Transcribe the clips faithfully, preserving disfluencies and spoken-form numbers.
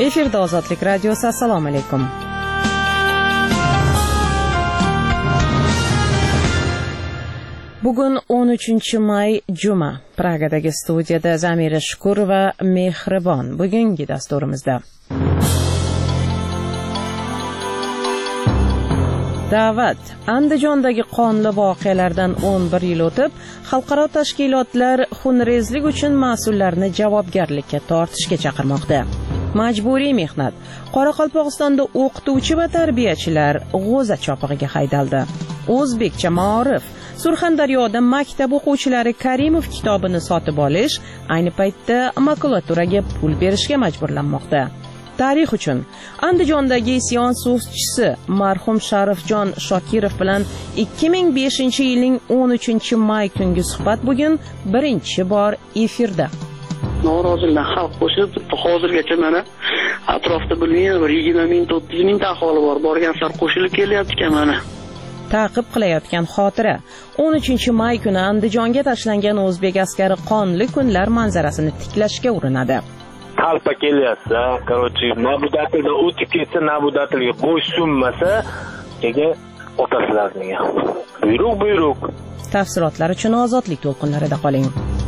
Efirda Ozodlik radiosi. Assalomu alaykum. Bugun o'n uchinchi may juma. Pragadagi studiyada Zamira Shukur va Mehribon. Bugungi dasturimizda da'vat. Andijondagi qonli voqealardan o'n bir yil o'tib, xalqaro tashkilotlar xunrezlik uchun mas'ullarni javobgarlikka tortishga chaqirmoqda. Majburiy mehnat. Qoraqalpog'istonda o'qituvchi va tarbiyachilar g'o'za chopig'iga haydaldi. O'zbekcha ma'rif. Surxondaryoda maktab o'quvchilari Karimov kitobini sotib olish, ayni paytda makulaturaga pul berishga majburlanmoqda. Tarix uchun Andijondagi isyon suvchisi marhum Sharifjon Shokirov bilan ikki ming beshinchi yilning o'n uchinchi may kungi suhbat bugun birinchi bor efirda. Norozilar xalq qo'shib hozirgacha mana atrofda bilmayman bir yigirma ming o'ttiz ming ta aholi bor. Borgan sar qo'shilib kelyapti ekan mana. Ta'qib qilayotgan xotira. o'n uchinchi may kuni Andijonga tashlangan o'zbek askari qonli kunlar manzarasini tiklashga urinadi. Talpa kelyapsa, qarochi, nabudatildan o'tib ketsa, nabudatilga bo'ysunmasa, nega otasizlarga. Buyruq, buyruq. Tafsilotlar uchun Ozodlik to'lqinlarida qoling.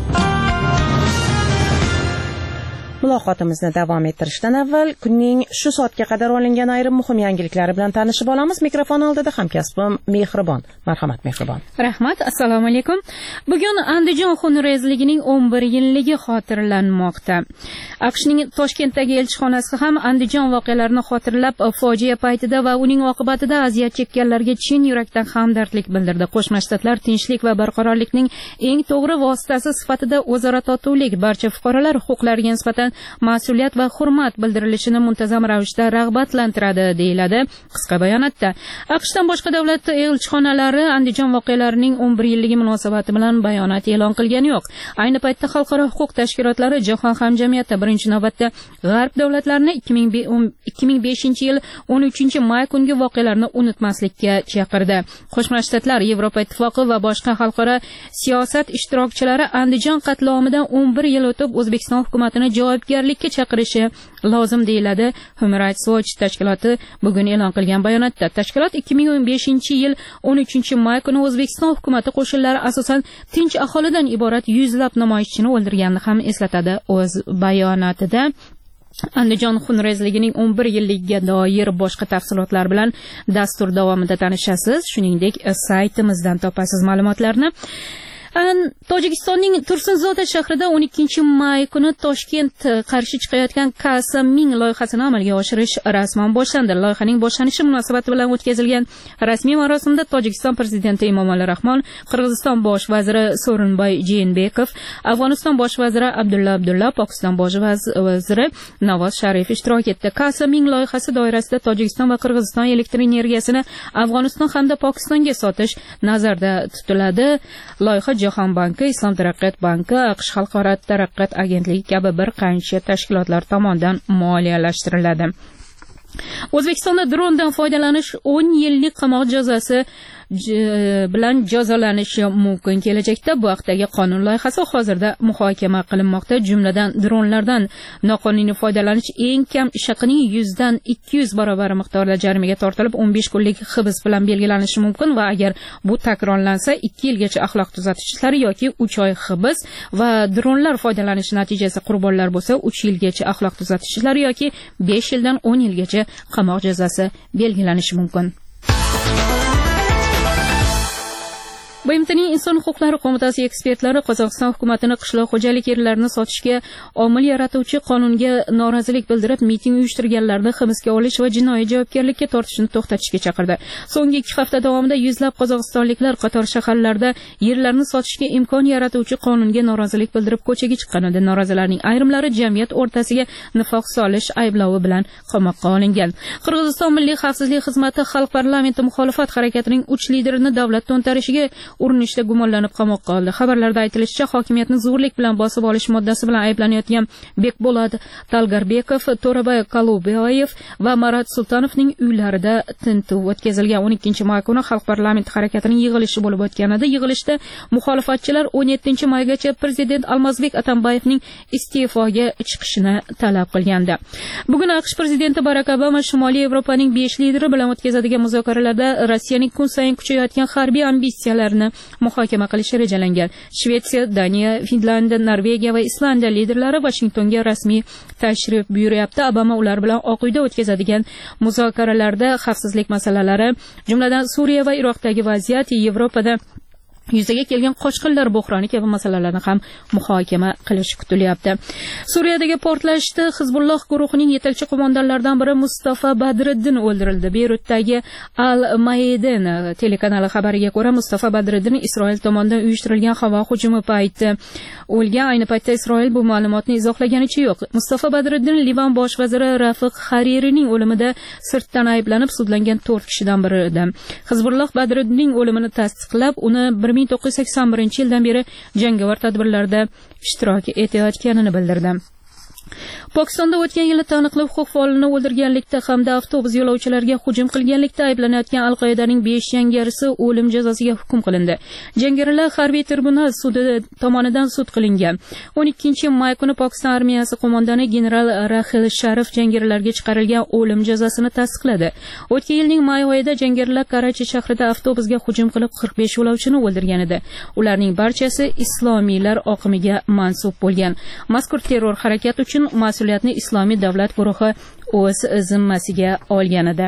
Muloqotimizni davom ettirishdan avval kunning shu soatga qadar olingan ayrim muhim yangiliklari bilan tanishib olamiz. Mikrofon oldida hamkasbim Mehribon. Marhamat Mehribon. Rahmat. Assalomu alaykum. Bugun Andijon xunrezligining o'n bir yilligi xotirlanmoqda. AQShning Toshkentdagi elchixonasi ham Andijon voqealarini xotirlab, fojia paytida va uning oqibatida aziyat chekkanlarga chin yurakdan hamdardlik bildirdi. Qo'shma Shtatlar tinchlik va barqarorlikning eng to'g'ri vositasi sifatida o'zaro totuvlik, barcha fuqarolar huquqlariga nisbatan mas'uliyat va hurmat bildirilishini muntazam ravishda rag'batlantiradi, deyiladi qisqa bayonotda. AQShdan boshqa davlat elchixonalari Andijon voqealarining o'n bir yilligi munosabati bilan bayonot e'lon qilgani yo'q. Ayni paytda xalqaro huquq tashkilotlari jahon hamjamiyati birinchi navbatda g'arb davlatlarini ikki ming beshinchi yil o'n uchinchi may kungi voqealarni unutmaslikka chaqirdi. Qo'shma Shtatlar, Yevropa Ittifoqi va boshqa xalqaro siyosat ishtirokchilari Andijon qatlomidan o'n bir yil o'tib O'zbekiston hukumatini javobgarlikka chaqirishi lozim, deyiladi Human Rights Watch tashkiloti bugun e'lon qilgan bayonotda. Tashkilot ikki ming o'n beshinchi yil o'n uchinchi may kuni O'zbekiston hukumatı qo'shinlari asosan tinch aholidan iborat yuzlab namoyishchini o'ldirganini ham eslatadi o'z bayonotida. Andijon xunrezligining o'n bir yilligiga doir boshqa tafsilotlar bilan dastur davomida tanishasiz. Shuningdek, saytimizdan topasiz ma'lumotlarni. Tojikistonning Tursunzoda shahrida o'n ikkinchi may kuni Toshkent qarshi chiqayotgan Kasa Ming loyihasini amalga oshirish rasman boshlandi. Loyihaning boshlanishi munosabati bilan o'tkazilgan rasmiy marosimda Tojikiston prezidenti Emomali Rahmon, Qirg'iziston bosh vaziri So'rinboy Jeenbekov, Afg'oniston bosh vaziri Abdulla Abdulla, Pokiston bosh vaziri Navoz Sharif ishtirok etdi. Kasa Ming loyihasi doirasida Tojikiston va Qirg'iziston elektr energiyasini Afg'oniston hamda Pokistonga sotish nazarda tutiladi. Loyiha Jahon banki, Islom taraqqiyot banki, AQSh xalqaro taraqqiyot agentligi kabi bir qancha tashkilotlar tomonidan moliyalashtiriladi. O'zbekistonda drondan foydalanish o'n yillik qamoq jazosi bilan jazolanishi mumkin. Kelajakda bu haqdagi qonun loyihasi hozirda muhokama qilinmoqda. Jumladan dronlardan noqonuniy foydalanish eng kam ish haqining yuzdan ikki yuz barobar miqdorda jarimaga tortilib, o'n besh kunlik hibs bilan belgilanishi mumkin va agar bu takrorlansa ikki yilgacha axloq tuzatish ishlari yoki uch oy hibs va dronlar foydalanishi natijasida qurbonlar bo'lsa uch yilgacha axloq tuzatish ishlari yoki besh yildan o'n yilgacha qamoq jazosi belgilanishi mumkin. B M Tning Inson huquqlari qo'mitasi ekspertlari Qozog'iston hukumatini qishloq xo'jalik yerlarini sotishga omil yaratuvchi qonunga norozilik bildirib, miting uyushtirganlarni hibsga olish va jinoiy javobgarlikka tortishni to'xtatishga chaqirdi. So'nggi ikki hafta davomida yuzlab qozog'istonliklar qator shaharlarda yerlarni sotishga imkon yaratuvchi qonunga norozilik bildirib ko'chaga chiqqan edi. Norozilarning ayrimlari jamiyat o'rtasiga nifoq solish ayblovi bilan qamoqqa olingan. Qirg'iziston Milliy xavfsizlik xizmati Xalq parlamenti muxolifat harakatining uch liderini davlat to'ntarishiga urinishda gumonlanib qamoqqa oldi. Xabarlarda aytilishicha, hokimiyatni zo'rlik bilan bosib olish moddasi bilan ayblanayotgan Bekbolod Talgarbekov, To'rabay Kaluboyev va Marat Sultonovning uylarida tintuv o'tkazilgan. o'n ikkinchi may kuni Xalq parlamenti harakatining yig'ilishi bo'lib o'tgan edi. Yig'ilishda muxolifatchilar o'n yettinchi maygacha prezident Almazbek Atambayevning iste'foga chiqishini talab qilgandi. Bugun AQSh prezidenti Barak Obama Shimoliy Yevropaning besh lideri bilan o'tkazadigan muzokaralarda Rossiyaning kun sayin kuchayayotgan harbiy ambitsiyalarini muhokama qilishi rejalangan. Shvetsiya, Daniya, Finlandiya, Norvegiya va Islandiya liderlari Washingtonga rasmiy tashrif buyuryapti. Obama ular bilan Oq uyda o'tkazadigan muzokaralarda xavfsizlik masalalari, jumladan Suriya va Iroqdagi vaziyat, Yevropada yuzaga kelgan qochqinlar buhroni kabi masalalarni ham muhokama qilish kutilyapti. Suriyadagi portlashda Hizbulloh guruhining yetakchi qo'mondonlaridan biri Mustafa Badriddin o'ldirildi. Beyrutdagi Al-Maydin telekanali xabariga ko'ra, Mustafa Badriddin Isroil tomonidan uyushtirilgan havo hujumi payti o'lgan. Ayni paytda Isroil bu ma'lumotni izohlaganicha yo'q. Mustafa Badriddin Livan bosh vaziri Rafiq Haririning o'limida sirtdan ayblanib sudlangan to'rt kishidan biri edi. Hizbulloh Badriddinning o'limini tasdiqlab, uni bir ming to'qqiz yuz sakson birinchi yildan beri jangovar tadbirlarda ishtirok etayotganini bildirdi. Pokistonda o'tgan yili taniqli huquq faolini o'ldirganlikda hamda avtobus yo'lovchilariga hujum qilganlikda ayblanayotgan Al-Qoidaning besh jangarisi o'lim jazosiga hukm qilindi. Jangarilar harbiy tribunal sudi tomonidan sud qilingan. o'n ikkinchi may kuni Pokiston armiyasi qo'mondoni general Rahil Sharif jangarilarga chiqarilgan o'lim jazosini tasdiqladi. O'tgan yilning may oyida jangarilar Karachi shahrida avtobusga hujum qilib qirq besh yo'lovchini o'ldirgan edi. Ularning barchasi islomiylar oqimiga mansub bo'lgan. Mazkur terror harakati uchun mas'uliyatni Islomiy davlat guruhi o'z zimmasiga olgan edi.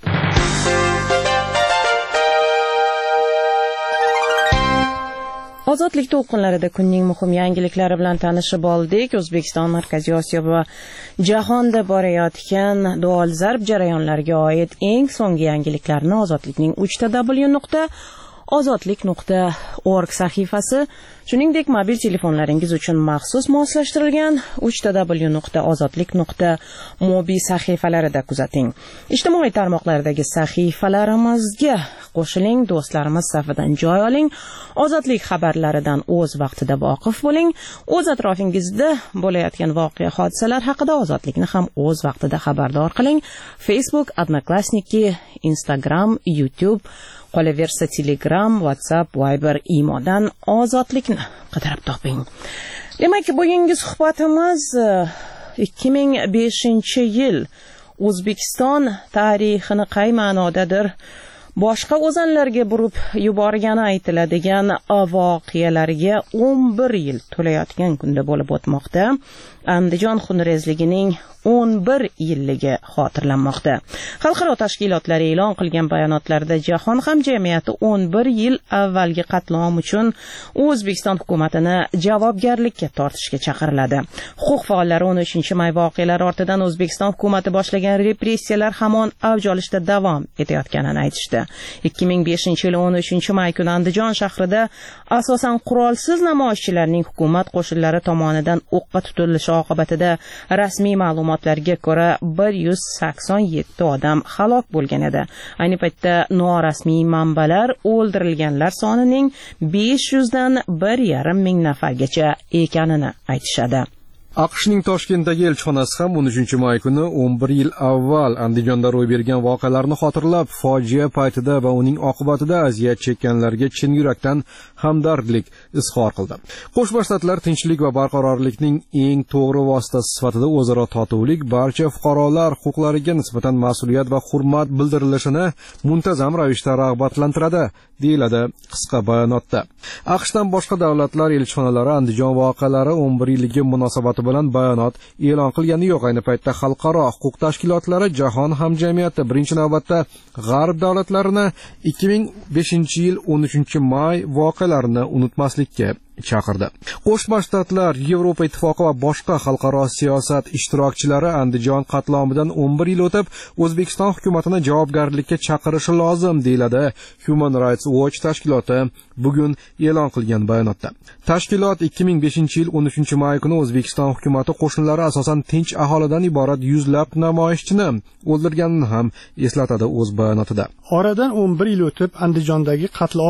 Ozodlik to'lqinlarida kunning muhim yangiliklari bilan tanishib oldik. O'zbekiston, Markaziy Osiyo va jahonda borayotgan dolzarb jarayonlarga oid eng so'nggi yangiliklarni Ozodlikning uch w nuqta ozodlik nuqta org sahifasi, shuningdek mobil telefonlaringiz uchun maxsus moslashtirilgan uch w nuqta ozodlik nuqta mobi sahifalarida kuzating. Ijtimoiy tarmoqlardagi sahifalarimizga qo'shiling, do'stlarimiz safidan joy oling, ozodlik xabarlaridan o'z vaqtida voqif bo'ling, o'z atrofingizda bo'layotgan voqea hodisalar haqida Ozodlikni ham o'z vaqtida xabardor qiling. Facebook, Odnoklassniki, Instagram, YouTube, qolaversa Telegram, WhatsApp, Viber, Imodan Ozodlikni qidirib toping. Demak, bugungi suhbatimiz ikki ming beshinchi yil O'zbekiston tarixini qay ma'nodadir boshqa o'zanlarga burib yuborgani aytiladigan voqealarga o'n bir yil to'layotgan kunda bo'lib o'tmoqda. Andijon xunrezligining o'n bir yilligi xotirlanmoqda. Xalqaro tashkilotlar e'lon qilgan bayonotlarda jahon hamjamiyati o'n bir yil avvalgi qatlom uchun O'zbekiston hukumatini javobgarlikka tortishga chaqiriladi. Huquq faollari o'n uchinchi may voqealari ortidan O'zbekiston hukumati boshlagan repressiyalar hamon avj olishda davom etayotganini aytishdi. ikki ming beshinchi yil o'n uchinchi may kuni Andijon shahrida asosan qurolsiz namoyishchilarning hukumat qo'shinlari tomonidan o'qqa tutilishi oqibatida rasmiy ma'lumotlarga ko'ra bir yuz sakson yetti odam halok bo'lgan edi. Ayni paytda norasmiy manbalar o'ldirilganlar sonining besh yuz dan bir yarim ming nafargacha ekanini aytishadi. AQShning Toshkentdagi elchixonasi ham o'n uchinchi may kuni o'n bir yil avval Andijonda ro'y bergan voqealarni xotirlab, fojia paytida va uning oqibatida aziyat chekkanlarga chin yurakdan hamdardlik izhor qildi. Qo'shma Shtatlar tinchlik va barqarorlikning eng to'g'ri vositasi sifatida o'zaro totuvlik, barcha fuqarolar huquqlariga nisbatan mas'uliyat va hurmat bildirilishini muntazam ravishda rag'batlantiradi, deyiladi qisqa bayonotda. AQShdan boshqa davlatlar elchixonalari Andijon voqealari o'n bir yilligi munosabati bilan bayonot e'lon qilgani yo'q. Ayni paytda xalqaro huquq tashkilotlari jahon hamjamiyati birinchi navbatda g'arb davlatlarini ikki ming beshinchi yil o'n uchinchi may voqealarini unutmaslikka chaqirdi. Qo'shma Shtatlar, Yevropa Ittifoqi va boshqa xalqaro siyosat ishtirokchilari Andijon qatlomidan o'n bir yil o'tib O'zbekiston hukumatini javobgarlikka chaqirishi lozim, deyiladi Human Rights Watch tashkiloti bugun e'lon qilgan bayonotda. Tashkilot ikki ming beshinchi yil o'n uchinchi may kuni O'zbekiston hukumatı qo'shinlari asosan tinch aholidan iborat yuzlab namoyishchini o'ldirganini ham eslatadi o'z bayonotida. Oradan o'n bir yil o'tib Andijondagi qatlom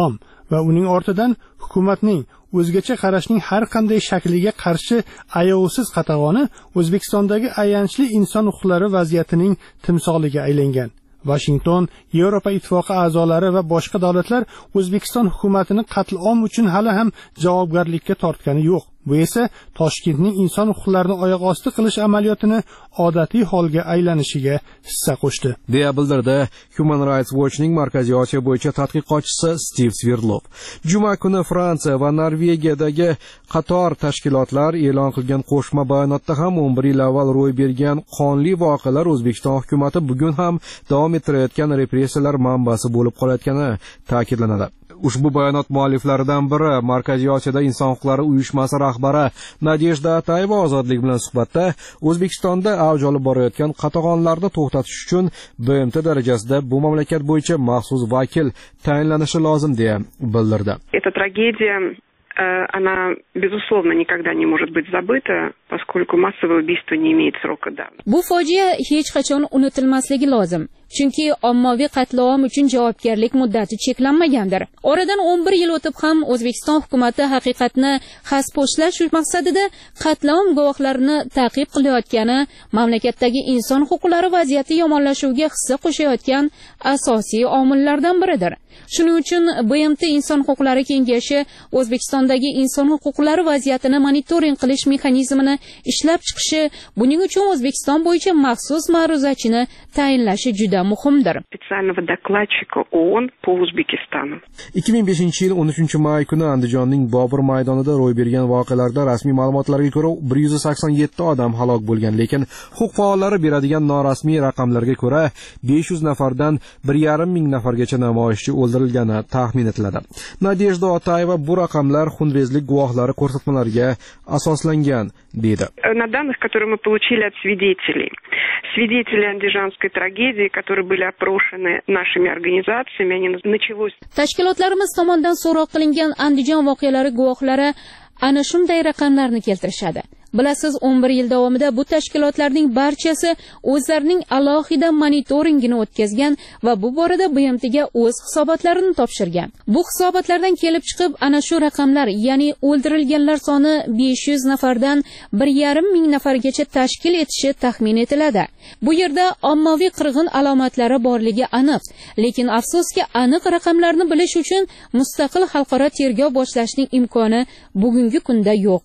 va uning ortidan hukumatning o'zgacha qarashning har qanday shakliga qarshi ayovsiz qatag'oni O'zbekistondagi ayanchli inson huquqlari vaziyatining timsoliga aylangan. Washington, Yevropa ittifoqi a'zolari va boshqa davlatlar O'zbekiston hukumatini qatl-om uchun hali ham javobgarlikka tortgani yo'q. Bu esa Toshkentning inson huquqlarini oyoq osti qilish amaliyotini odatiy holga aylanishiga hissa qo'shdi, deya bildirdi Human Rights Watch'ning Markaziy Osiyo bo'yicha tadqiqotchisi Steve Svirlov. Juma kuni Fransiya va Norvegiyadagi qator tashkilotlar e'lon qilgan qo'shma bayonotda ham o'n bir yil avval ro'y bergan qonli voqealar O'zbekiston hukumatı bugun ham davom ettirayotgan repressiyalar manbasi bo'lib qolayotgani ta'kidlanadi. Ushbu bayonot mualliflaridan biri Markaziy Osiyoda inson huquqlari uyushmasi rahbari Nadejda Atayeva ozodlik bilan suhbatda O'zbekistonda avj olib borayotgan qatag'onlarni to'xtatish uchun B M T darajasida bu mamlakat bo'yicha maxsus vakil tayinlanishi lozim deya bildirdi. Эта трагедия, она, безусловно, никогда не может быть забыта, поскольку массовое убийство не имеет срока давности. Bu fojia hech qachon unutilmasligi lozim. Chunki ommaviy qatl-om uchun javobgarlik muddati cheklanmagandir. Oradan o'n bir yil o'tib ham O'zbekiston hukumatı haqiqatni xasposhlash maqsadida qatl-om guvohlarini ta'qib qilayotgani mamlakatdagi inson huquqlari vaziyati yomonlashuviga hissa qo'shayotgan asosiy omillardan biridir. Shuning uchun B M T Inson huquqlari kengashi O'zbekistondagi inson huquqlari vaziyatini monitoring qilish mexanizmini ishlab chiqishi, buning uchun O'zbekiston bo'yicha maxsus ma'ruzachini tayinlashi juda muhimdir. Специального докладчика ООН по Узбекистану. ikki ming beshinchi yil o'n uchinchi may kuni Andijonning Bobur maydonida ro'y bergan voqealarda rasmiy ma'lumotlarga ko'ra bir yuz sakson yetti odam halok bo'lgan, lekin huquq faollari beradigan norasmiy raqamlarga ko'ra besh yuz nafardan bir yarim ming nafargacha namoyishchi o'ldirilgani taxmin etiladi. Nadejda Atayeva bu raqamlar xunrezlik guvohlari ko'rsatmalariga asoslangan deydi. На данных, которые мы получили от свидетелей, свидетели андижанской трагедии, которые были опрошены нашими организациями, они началось. Tashkilotlarimiz tomonidan so'roq qilingan Andijon voqealari guvohlari ana shunday raqamlarni keltirishadi. Bilasiz, o'n bir yil davomida bu tashkilotlarning barchasi o'zlarining alohida monitoringini o'tkazgan va bu borada B M T ga o'z hisobotlarini topshirgan. Bu hisobotlardan kelib chiqib ana shu raqamlar, ya'ni o'ldirilganlar soni besh yuz nafardan bir yarim ming nafargacha tashkil etishi taxmin etiladi. Bu yerda ommaviy qirg'in alomatlari borligi aniq, lekin afsuski aniq raqamlarni bilish uchun mustaqil xalqaro tergov boshlashning imkoni bugungi kunda yo'q.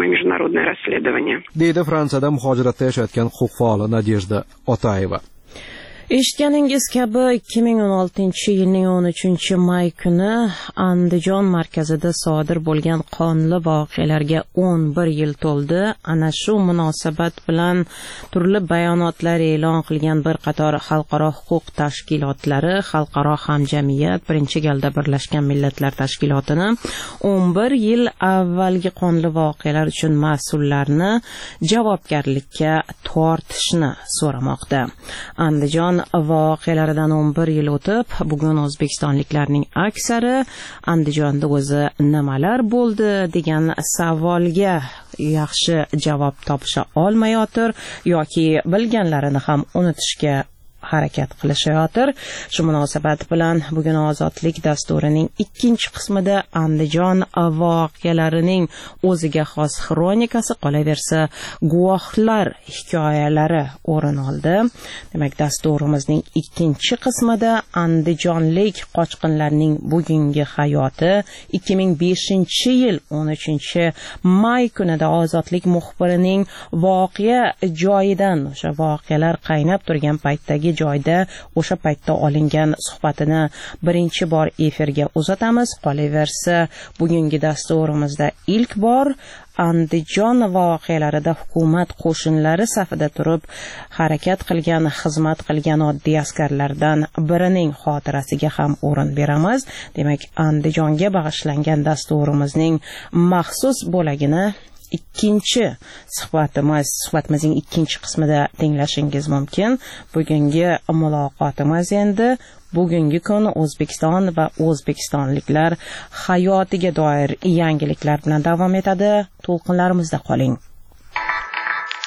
deydi Fransiyada muhojiratda yashayotgan huquq faoli Nadejda Atayeva. Eshitganingiz kabi ikki ming o'n oltinchi yilning o'n uchinchi may kuni Andijon markazida sodir bo'lgan qonli voqealarga o'n bir yil to'ldi. Ana shu munosabat bilan turli bayonotlar e'lon qilgan bir qator xalqaro huquq tashkilotlari, xalqaro hamjamiyat, birinchi galda Birlashgan Millatlar Tashkilotini o'n bir yil avvalgi qonli voqealar uchun mas'ullarni javobgarlikka tortishni so'ramoqda. Andijon voqealaridan o'n bir yil o'tib, bugun o'zbekistonliklarning aksari Andijonda o'zi nimalar bo'ldi degan savolga yaxshi javob topisha olmayotir yoki bilganlarini ham unutishga harakat qilishayotir. Shu munosabat bilan bugun ozodlik dasturining ikkinchi qismida Andijon voqealarining o'ziga xos xronikasi, qolaversa guvohlar hikoyalari o'rin oldi. Demak, dasturimizning ikkinchi qismida andijonlik qochqinlarning bugungi hayoti, ikki ming beshinchi yil o'n uchinchi may kunida ozodlik muxbirining voqea joyidan, o'sha voqealar qaynab turgan paytdagi joyda o'sha paytda olingan suhbatini birinchi bor efirga uzatamiz. Qolaversa, bugungi dasturimizda ilk bor Andijon voqealarida hukumat qo'shinlari safida turib harakat qilgan, xizmat qilgan oddiy askarlardan birining xotirasiga ham o'rin beramiz. Demak, Andijonga bag'ishlangan dasturimizning maxsus bo'lagini ikkinchi suhbatimiz, suhbatimizning ikkinchi qismida tinglashingiz mumkin. Bugungi muloqotimiz endi bugungi kun O'zbekiston va o'zbekistonliklar hayotiga doir yangiliklar bilan davom etadi. To'lqinlarimizda qoling.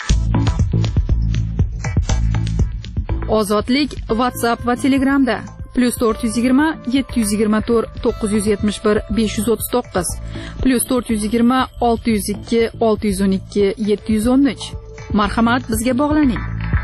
Ozodlik WhatsApp va Telegramda. plus to'rt yuz yigirma yetti yuz yigirma to'rt to'qqiz yuz yetmish bir besh yuz o'ttiz to'qqiz plus to'rt yuz yigirma olti yuz ikki olti yuz o'n ikki yetti yuz o'n uch. Marhamat, bizga bog'laning.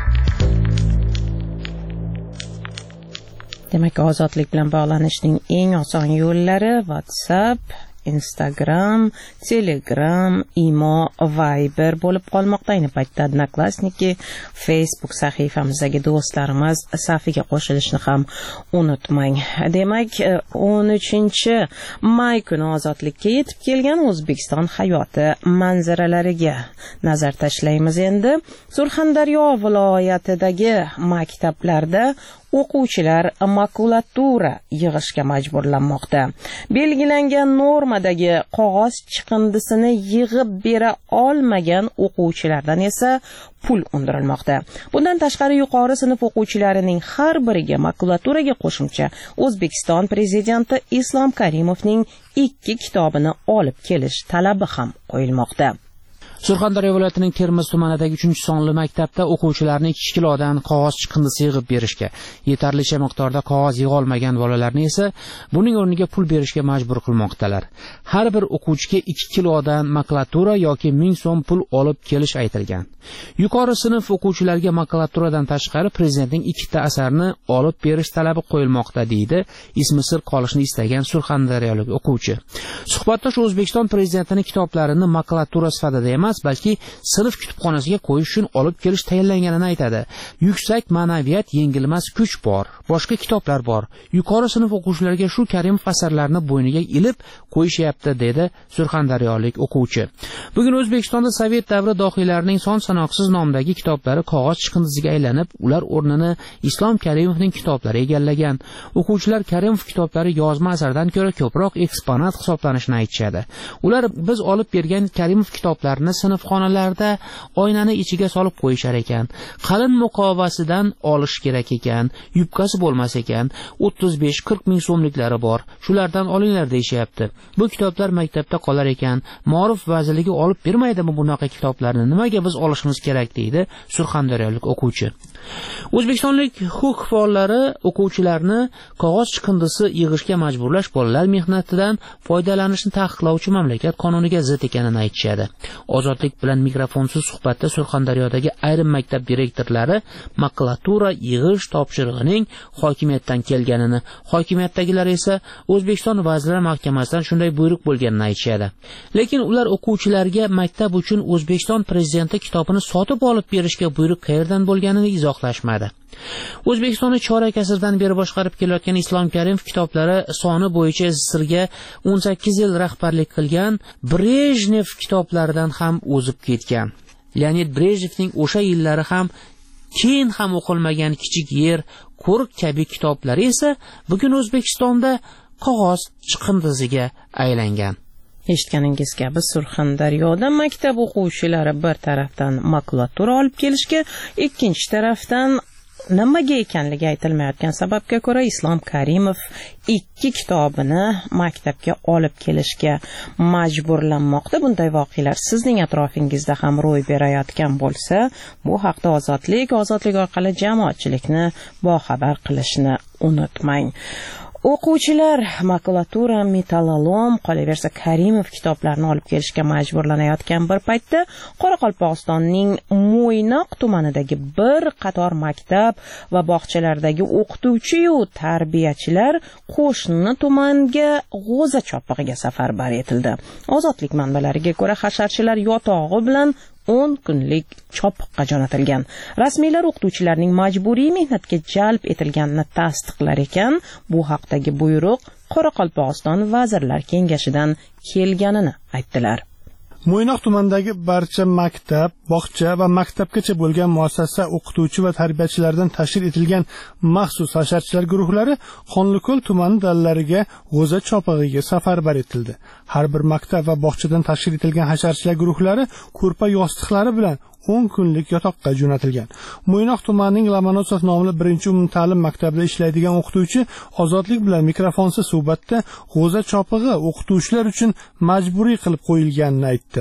Demak, ozodlik bilan bog'lanishning eng oson yo'llari WhatsApp, Instagram, Telegram, Imo, Viber bo'lib qolmoqda. Ayni paytda Odnoklassniki, Facebook sahifamizdagi do'stlarimiz safiga qo'shilishni ham unutmang. Demak, o'n uchinchi may kuni ozodlikka yetib kelgan O'zbekiston hayoti manzaralariga nazar tashlaymiz. Endi Surxondaryo viloyatidagi maktablarda o'quvchilar makulatura yig'ishga majburlanmoqda. Belgilangan normadagi qog'oz chiqindisini yig'ib bera olmagan o'quvchilardan esa pul undirilmoqda. Bundan tashqari yuqori sinf o'quvchilarining har biriga makulaturaga qo'shimcha O'zbekiston prezidenti Islom Karimovning ikki kitobini olib kelish talabi ham qo'yilmoqda. Surxondaryo viloyatining Termiz tumanidagi uchinchi sonli maktabda o'quvchilarni ikki kilodan qog'oz chiqindisi yig'ib berishga, yetarlicha miqdorda qog'oz yig'a olmagan bolalarni esa buning o'rniga pul berishga majbur qilmoqdalar. Har bir o'quvchiga ikki kilodan makulatura yoki ming so'm pul olib kelish aytilgan. Yuqori sinf o'quvchilariga makulaturadan tashqari prezidentning ikkita asarini olib berish talabi qo'yilmoqda, deydi ismi sir qolishni istagan surxondaryolik o'quvchi. Suhbatdosh O'zbekiston prezidentining kitoblarini makulatura sifatida emas, balki sinf kutubxonasiga qo'yish uchun olib kelish tayinlanganini aytadi. Yuksak ma'naviyat, yengilmas kuch bor, boshqa kitoblar bor. Yuqori sinf o'quvchilariga shu Karimov asarlarini bo'yniga ilib qo'yishyapti, dedi surxondaryolik o'quvchi. Bugun O'zbekistonda Sovet davri dohiylarining son sanoqsiz nomidagi kitoblari qog'oz chiqindisiga aylanib, ular o'rnini Islom Karimovning kitoblari egallagan. O'quvchilar Karimov kitoblari yozma asardan ko'ra ko'proq eksponat hisoblanishini aytishadi. Ular biz olib bergan Karimov kitoblarini sinfxonalarda oynani ichiga solib qo'yishar ekan. Qalin muqovasidan olish kerak ekan, yubkasi bo'lmas ekan, o'ttiz besh qirq ming so'mliklari bor. Shulardan olinglar deyishyapti. Bu kitoblar maktabda qolar ekan. Ma'rif vazirligi olib bermaydimi bunaqa kitoblarni? Nimaga biz olishimiz kerak, deydi surxondaryolik o'quvchi. O'zbekistonlik huquq faollari o'quvchilarni qog'oz chiqindisi yig'ishga majburlash bolalar mehnatidan foydalanishni taqiqlovchi mamlakat qonuniga zid ekanini aytishadi. Ozodlik bilan mikrofonsiz suhbatda Surxondaryodagi ayrim maktab direktorlari makulatura yig'ish topshirig'ining hokimiyatdan kelganini, hokimiyatdagilar esa O'zbekiston Vazirlar Mahkamasidan shunday buyruq bo'lganini aytishadi. Lekin ular o'quvchilarga maktab uchun O'zbekiston prezidenti kitobini sotib olib berishga buyruq qayerdan bo'lganini izohlashmadi. O'zbekistonni chorak asrdan beri boshqarib kelayotgan Islom Karimov kitoblari soni bo'yicha sirga o'n sakkiz yil rahbarlik qilgan Brejnev kitoblaridan ham o'zib ketgan. Leonid Brejnevning o'sha yillari ham keyin ham o'qilmagan Kichik yer, Ko'rik kabi kitoblari esa bugun O'zbekistonda qog'oz chiqindisiga aylangan. Eshitganingiz kabi Surxondaryoda maktab o'quvchilari bir tarafdan makulatura olib kelishga, ikkinchi tarafdan nimaga ekanligi aytilmayotgan sababga ko'ra Islom Karimov ikki kitobini maktabga olib kelishga majburlanmoqda. Bunday voqealar sizning atrofingizda ham ro'y berayotgan bo'lsa, bu haqda ozodlik, ozodlik orqali jamoatchilikni boxabar qilishni unutmang. O'quvchilar makulatura, metallolom, qolaversa Karimov kitoblarini olib kelishga majburlanayotgan bir paytda Qoraqalpog'istonning Mo'ynoq tumanidagi bir qator maktab va bog'chalardagi o'qituvchi yu tarbiyachilar qo'shni tumanga g'o'za chopig'iga safarbar etildi. Ozodlik manbalariga ko'ra, hasharchilar yotog'i bilan o'n kunlik chopiqqa jo'natilgan. Rasmiylar o'qituvchilarning majburiy mehnatga jalb etilganini tasdiqlar ekan, bu haqdagi buyruq Qoraqalpog'iston Vazirlar Kengashidan kelganini aytdilar. Mo'ynoq tumanidagi barcha maktab, bog'cha va maktabgacha bo'lgan muassasa o'qituvchi va tarbiyachilardan tashkil etilgan maxsus hasharchilar guruhlari Qonliko'l tumani dallariga g'o'za chopig'iga safarbar etildi. Har bir maktab va bog'chadan tashkil etilgan hasharchilar guruhlari ko'rpa yostiqlari bilan o'n kunlik yotoqqa jo'natilgan. Mo'ynoq tumanining Lomonosov nomli birinchi umumta'lim maktabida ishlaydigan o'qituvchi ozodlik bilan mikrofonsiz suhbatda g'o'za chopig'i o'qituvchilar uchun majburiy qilib qo'yilganini aytdi.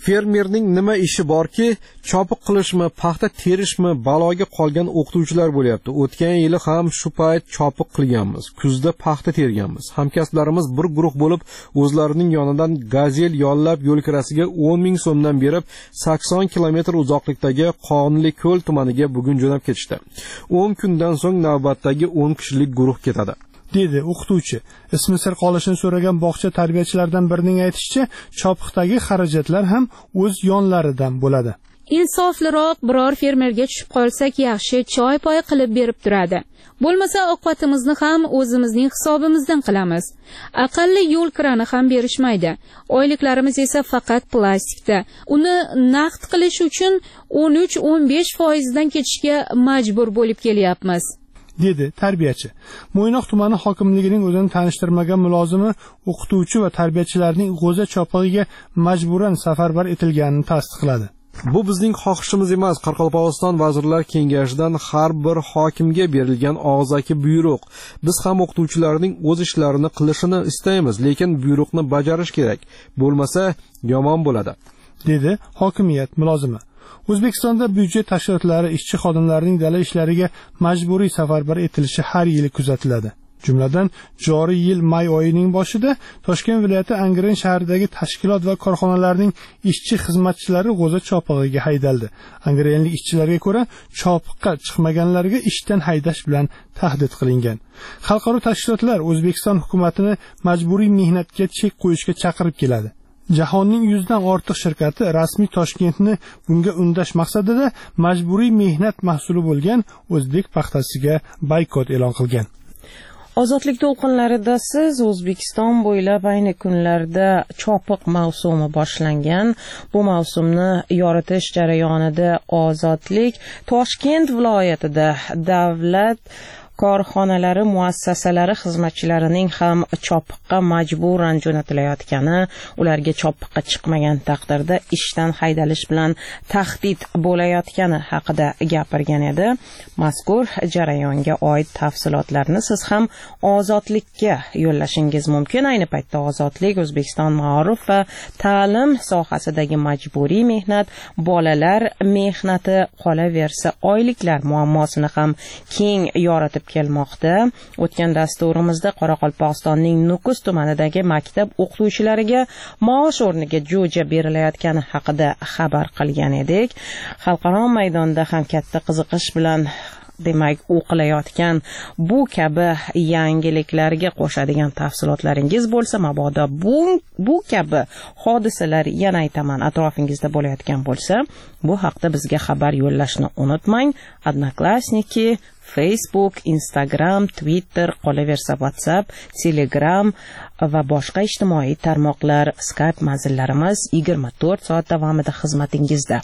Fermerning nima ishi borki, chopiq qilishmi, paxta terishmi, baloga qolgan o'qituvchilar bo'lyapti. O'tgan yili ham shu payt chopiq qilganmiz. Kuzda paxta terganmiz. Hamkasblarimiz bir guruh bo'lib, o'zlarining yonidan gazel yollab yo'lkirasiga o'n ming so'mdan berib, sakson kilometr uzoqlikdagi Qonli ko'l tumaniga bugun jo'nab ketishdi. o'n kundan so'ng navbatdagi o'n kishilik guruh ketadi, dedi o'qituvchi. Ismi sir qolishini so'ragan bog'cha tarbiyachilaridan birining aytishicha, chopiqdagi xarajatlar ham o'z yonlaridan bo'ladi. Insofliroq biror fermerga tushib qolsak yaxshi, choy poy qilib berib turadi. Bo'lmasa ovqatimizni ham o'zimizning hisobimizdan qilamiz. Aqalli yo'l kirani ham berishmaydi. Oyliklarimiz esa faqat plastikda. Uni naqd qilish uchun o'n uch o'n besh foizdan ketishga majbur bo'lib kelyapmiz, dedi tarbiyachi. Mo'ynoq tumani hokimligining o'zini tanishtirmagan mulozimi o'qituvchi va tarbiyachilarning g'o'za chopig'iga majburan safarbar etilganini tasdiqladi. Bu bizning xohishimiz emas. Qoraqalpog'iston Vazirlar Kengashidan har bir hokimga berilgan og'zaki buyruq. Biz ham o'qituvchilarning o'z ishlarini qilishini istaymiz, lekin buyruqni bajarish kerak. Bo'lmasa yomon bo'ladi, dedi hokimiyat mulozimi. O'zbekistonda byudjet tashkilotlari ishchi xodimlarining dala ishlariga majburiy safarbar etilishi har yili kuzatiladi. Jumladan, joriy yil may oyining boshida Toshkent viloyati Angren shahridagi tashkilot va korxonalarning ishchi xizmatchilari g'o'za chopig'iga haydaldi. Angrenlik ishchilarga ko'ra, chopiqqa chiqmaganlarga ishdan haydash bilan tahdid qilingan. Xalqaro tashkilotlar O'zbekiston hukumatini majburiy mehnatga chek qo'yishga chaqirib keladi. Jahonning yuzdan ortiq shirkati rasmiy Toshkentni bunga undash maqsadida majburiy mehnat mahsuli bo'lgan o'zbek paxtasiga boykot e'lon qilgan. Ozodlik to'lqinlarida siz O'zbekiston bo'ylab ayni kunlarda chopiq mavsumi boshlangan. Bu mavsumni yoritish jarayonida Ozodlik Toshkent viloyatida davlat korxonalari muassasalari xizmatchilarining ham chopiqqa majburan jo'natilayotgani, ularga chopiqqa chiqmagan taqdirda ishdan haydalish bilan tahdid bo'layotgani haqida gapirgan edi. Mazkur jarayonga oid tafsilotlarni siz ham Ozodlikka yo'llashingiz mumkin. Ayni paytda Ozodlik O'zbekiston ma'ruf va ta'lim sohasidagi majburiy mehnat, bolalar mehnati, qolaversa oyliklar muammosini ham keng yoritib kelmoqda. O'tgan dasturimizda Qoraqalpog'istonning Nukus tumanidagi maktab o'qituvchilariga maosh o'rniga jo'ja berilayotgani haqida xabar qilgan edik. Xalqaro maydonda ham katta qiziqish bilan demak o'qilayotgan bu kabi yangiliklarga qo'shadigan tafsilotlaringiz bo'lsa, mabodo bu bu kabi hodisalar yana aytaman atrofingizda bo'layotgan bo'lsa, bu haqda bizga xabar yo'llashni unutmang. Odnoklassniki, Facebook, Instagram, Twitter, qolaversa WhatsApp, Telegram va boshqa ijtimoiy tarmoqlar, Skype manzillarimiz yigirma to'rt soat davomida xizmatingizda.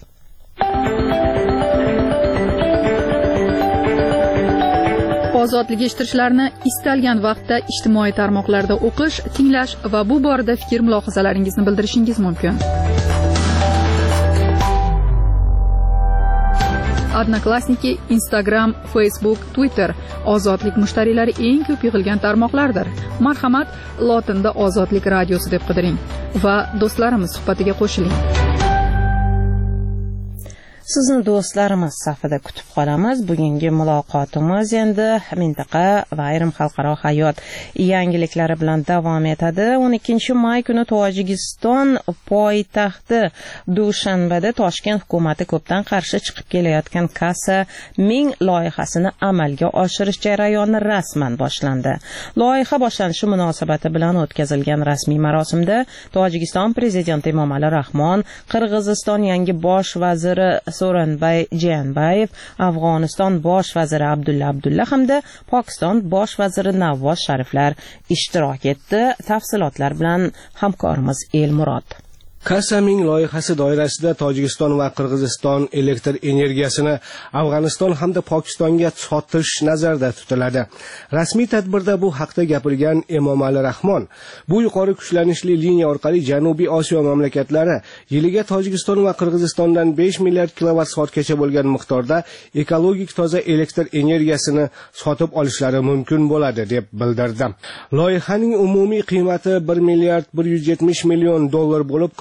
Ozodlik eshittirishlarni istalgan vaqtda ijtimoiy tarmoqlarda o'qish, tinglash va bu borada fikr mulohazalaringizni bildirishingiz mumkin. Odnoklassniki, Instagram, Facebook, Twitter Ozodlik mushtariylari eng ko'p yig'ilgan tarmoqlardir. Marhamat, lotinda Ozodlik radiosi deb qidiring va do'stlarimiz suhbatiga qo'shiling. Sizni do'stlarimiz safida kutib qolamiz. Bugungi muloqotimiz endi mintaqa va ayrim xalqaro hayot yangiliklari bilan davom etadi. o'n ikkinchi may kuni Tojikiston poytaxti Dushanbada Toshkent hukumati ko'pdan qarshi chiqib kelayotgan Kassa ming loyihasini amalga oshirish jarayoni rasman boshlandi. Loyiha boshlanishi munosabati bilan o'tkazilgan rasmiy marosimda Tojikiston prezidenti Emomali Rahmon, Qirg'iziston yangi bosh vaziri So'ronbay Jeenbayev, Afg'oniston bosh vaziri Abdulla Abdulla hamda Pokiston bosh vaziri Nawaz Shariflar ishtirok etdi. Tafsilotlar bilan hamkorimiz Elmurod. Kassaming loyihasi doirasida Tojikiston va Qirg'iziston elektr energiyasini Afg'oniston hamda Pokistonga sotish nazarda tutiladi. Rasmiy tadbirda bu haqda gapirgan Emomali Rahmon, bu yuqori kuchlanishli liniya orqali Janubiy Osiyo mamlakatlari yiliga Tojikiston va Qirg'izistondan besh milliard kilovat soatgacha bo'lgan miqdorda ekologik toza elektr energiyasini sotib olishlari mumkin bo'ladi deb bildirdi. Loyihaning umumiy qiymati bir milliard bir yuz yetmish million dollar bo'lib,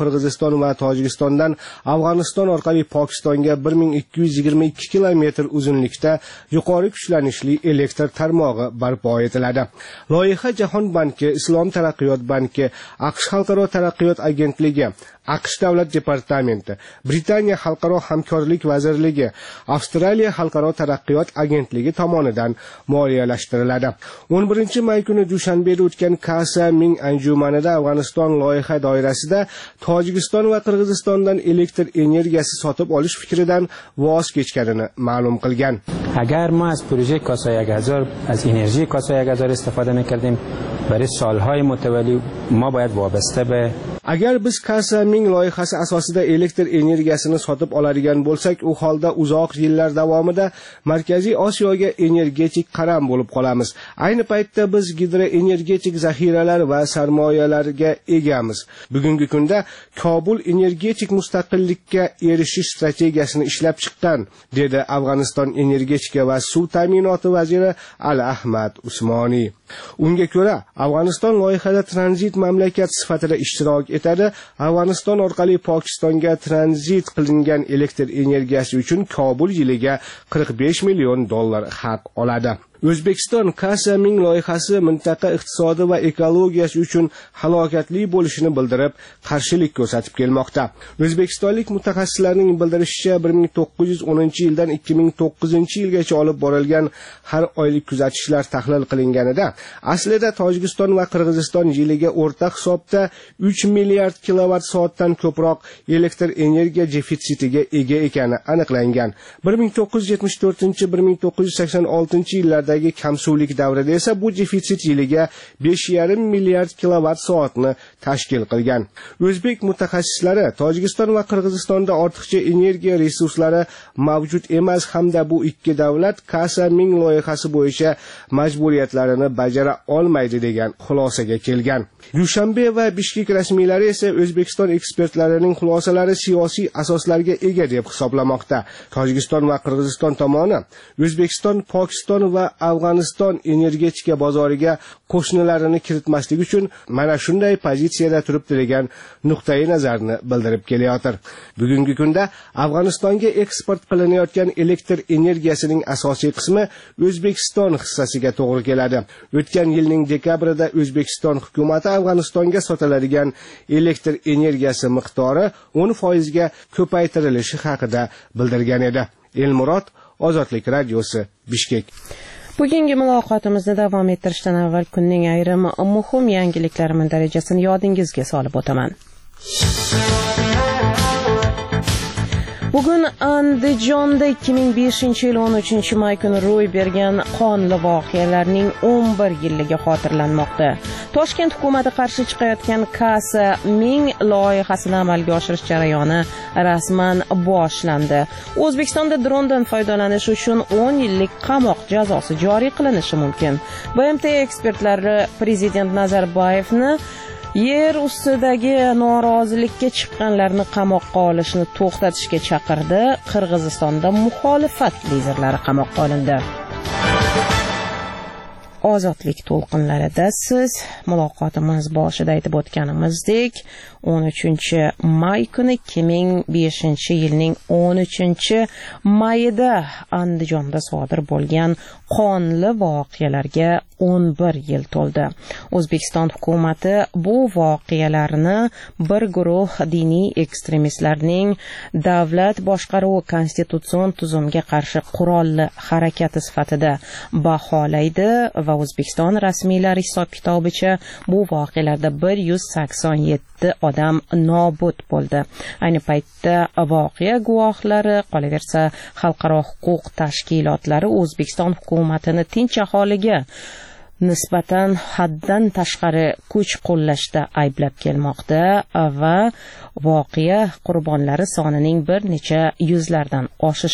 Qirg'iziston va Tojikistondan Afg'oniston orqali Pokistonga bir ming ikki yuz yigirma ikki kilometr uzunlikda yuqori kuchlanishli elektr tarmog'i barpo etiladi. Loyiha Jahon banki, Islom taraqqiyot banki, AQSh xalqaro taraqqiyot agentligi, AQSh davlat departamenti, Britaniya xalqaro hamkorlik vazirligi, Avstraliya xalqaro taraqqiyot agentligi tomonidan moliyalashtiriladi. o'n birinchi may kuni Dushanbeda o'tgan Kasa Ming anjumanida Afg'oniston loyiha doirasida Tojikiston va Qirg'izistondan elektr energiyasi sotib olish fikridan voz kechganini ma'lum qilgan. اگر ما از پروژه کاسا یک هزار از انرژی کاسا یک هزار استفاده می‌کردیم برای سالهای متوالی ما باید وابسته به Agar biz Kasa Ming loyihasi asosida elektr energiyasini sotib oladigan bo'lsak, u holda uzoq yillar davomida Markaziy Osiyoga energetik qaram bo'lib qolamiz. Ayni paytda biz gidroenergetik zaxiralar va sarmoyalarga egamiz. Bugungi kunda Kobul energetik mustaqillikka erishish strategiyasini ishlab chiqqan, dedi Afg'oniston energetika va suv ta'minoti vaziri Ali Ahmad Usmoniy. Unga ko'ra, Afg'oniston loyihada tranzit mamlakat sifatida ishtirok etadi. Afg'oniston orqali Pokistonga tranzit qilingan elektr energiyasi uchun Kobul yiliga qirq besh million dollar haq oladi. O'zbekiston Kasa Ming loyihasi mintaqa iqtisodi va ekologiyasi uchun halokatli bo'lishini bildirib, qarshilik ko'rsatib kelmoqda. O'zbekistonlik mutaxassislarning bildirishicha, bir ming to'qqiz yuz o'ninchi yildan ikki ming to'qqizinchi yilgacha olib borilgan har oylik kuzatishlar tahlil qilinganida, aslida Tojikiston va Qirg'iziston yiliga o'rta hisobda uch milliard kilovat soatdan ko'proq elektr energiya defitsitiga ega ekani aniqlangan. bir ming to'qqiz yuz yetmish to'rtinchi - bir ming to'qqiz yuz sakson oltinchi yillarda kamsuvlik davrida esa bu defitsit yiliga besh yarim milliard kilovat soatni tashkil qilgan. O'zbek mutaxassislari Tojikiston va Qirg'izistonda ortiqcha energiya resurslari mavjud emas hamda bu ikki davlat Kasa Ming loyihasi bo'yicha majburiyatlarini bajara olmaydi degan xulosaga kelgan. Dushanbe va Bishkek rasmiylari esa O'zbekiston ekspertlarining xulosalari siyosiy asoslarga ega deb hisoblamoqda. Tojikiston va Qirg'iziston tomoni O'zbekiston, Pokiston va Afg'oniston energetika bozoriga qo'shnilarini kiritmaslik uchun mana shunday pozitsiyada turibdi degan nuqtai nazarni bildirib kelayotir. Bugungi kunda Afg'onistonga eksport qilinayotgan elektr energiyasining asosiy qismi O'zbekiston hissasiga to'g'ri keladi. O'tgan yilning dekabrida O'zbekiston hukumatı Afg'onistonga sotiladigan elektr energiyasi miqdori o'n foiz ga ko'paytirilishi haqida bildirgan edi. Elmurod, Ozodlik radiosi, Bishkek. Bugungi muloqotimizni davom ettirishdan avval kunning ayrim muhim yangiliklarining darajasini yodingizga solib o'taman. Bugun Andijonda ikki ming beshinchi yil o'n uchinchi may kuni ro'y bergan qonli voqealarning o'n bir yilligi xotirlanmoqda. Toshkent hukumati qarshi chiqayotgan Kasa Ming loyihasini amalga oshirish jarayoni rasman boshlandi. O'zbekistonda drondan foydalanish uchun o'n yillik qamoq jazosi joriy qilinishi mumkin. B M T ekspertlari Prezident Nazarboyevni yer ustidagi norozilikka chiqqanlarni qamoqqa olishni to'xtatishga chaqirdi. Qirg'izistonda muxolifat liderlari qamoqqa olindi. Ozodlik to'lqinlarida siz muloqotimiz boshida aytib o'tganimizdek o'n uchinchi may kuni ikki ming beshinchi yilning o'n uchinchi mayida Andijonda sodir bo'lgan qonli voqealarga o'n bir yil to'ldi. O'zbekiston hukumati bu voqealarni bir guruh diniy ekstremistlarning davlat boshqaruvi konstitutsion tuzumga qarshi qurolli harakati sifatida baholaydi va O'zbekiston rasmiylari hisob-kitobicha bu voqealarda bir yuz sakson yetti odam nobud bo'ldi. Ayni paytda voqea guvohlari, qolaversa xalqaro huquq tashkilotlari O'zbekiston hukumatini tinch aholiga nisbatan haddan tashqari kuch qo'llashda ayblab kelmoqda va voqea qurbonlari sonining bir necha yuzlardan oshishini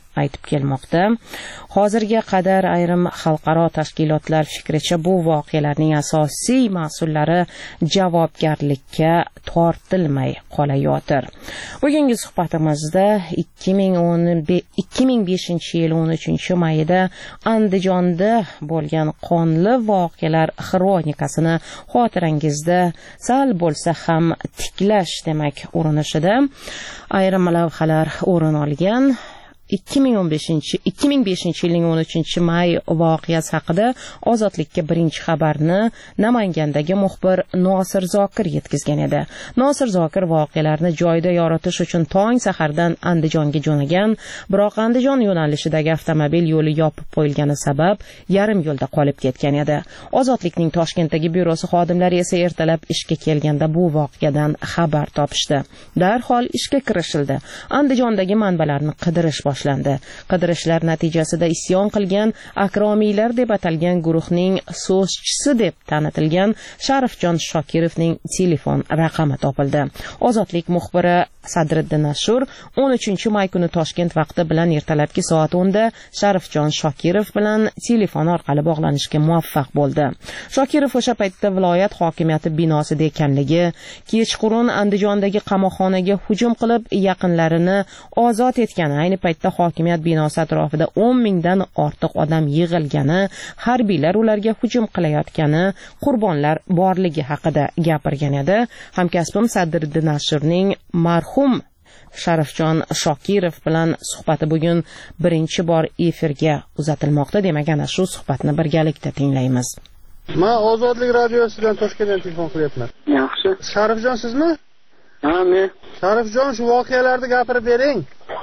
aytib kelmoqda. Hozirga qadar ayrim xalqaro tashkilotlar fikricha bu voqealarning asosiy mas'ullari javobgarlikka tortilmay qolayotir. Bugungi suhbatimizda ikki ming beshinchi yil o'n uchinchi mayida Andijonda bo'lgan qonli voqealar xronikasini xotirangizda sal bo'lsa ham tiklash demak urinishida ayrim lavhalar o'rin olgan. ikki ming beshinchi yilning o'n uchinchi may voqeasi haqida Ozodlikka birinchi xabarni Namangandagi muxbir Nosir Zokir yetkazgan edi. Nosir Zokir voqealarni joyida yoritish uchun tong sahardan Andijonga jo'nagan, biroq Andijon yo'nalishidagi avtomobil yo'li yopib qo'yilgani sabab yarim yo'lda qolib ketgan edi. Ozodlikning Toshkentdagi byurosi xodimlari esa ertalab ishga kelganda bu voqeadan xabar topishdi. Darhol ishga kirishildi. Andijondagi manbalarni qidirish boshlandi. Qidirishlar natijasida isyon qilgan akromiylar deb atalgan guruhning so'zchisi deb tanitilgan Sharifjon Shokirovning telefon raqami topildi. Ozodlik muxbiri Sadriddin Ashur o'n uchinchi may kuni Toshkent vaqti bilan ertalabki soat o'nda Sharifjon Shokirov bilan telefon orqali bog'lanishga muvaffaq bo'ldi. Shokirov o'sha paytda viloyat hokimiyati binosida ekanligi, kechqurun Andijondagi qamoqxonaga hujum qilib yaqinlarini ozod etgani, ayni paytda hokimiyat binosi atrofida o'n mingdan ortiq odam yig'ilgani, harbiylar ularga hujum qilayotgani, qurbonlar borligi haqida gapirgan edi. Hamkasbim Sadriddin Ashurning marhum Sharifjon Shokirov bilan suhbati bugun birinchi bor efirga uzatilmoqda. Demak, ana shu suhbatni birgalikda tinglaymiz. Men Ozodlik radiosidan Toshkentdan telefon qilyapman. Yaxshi. Sharifjon sizmi? Ha, men. Sharifjon, shu voqealarni gapirib bering.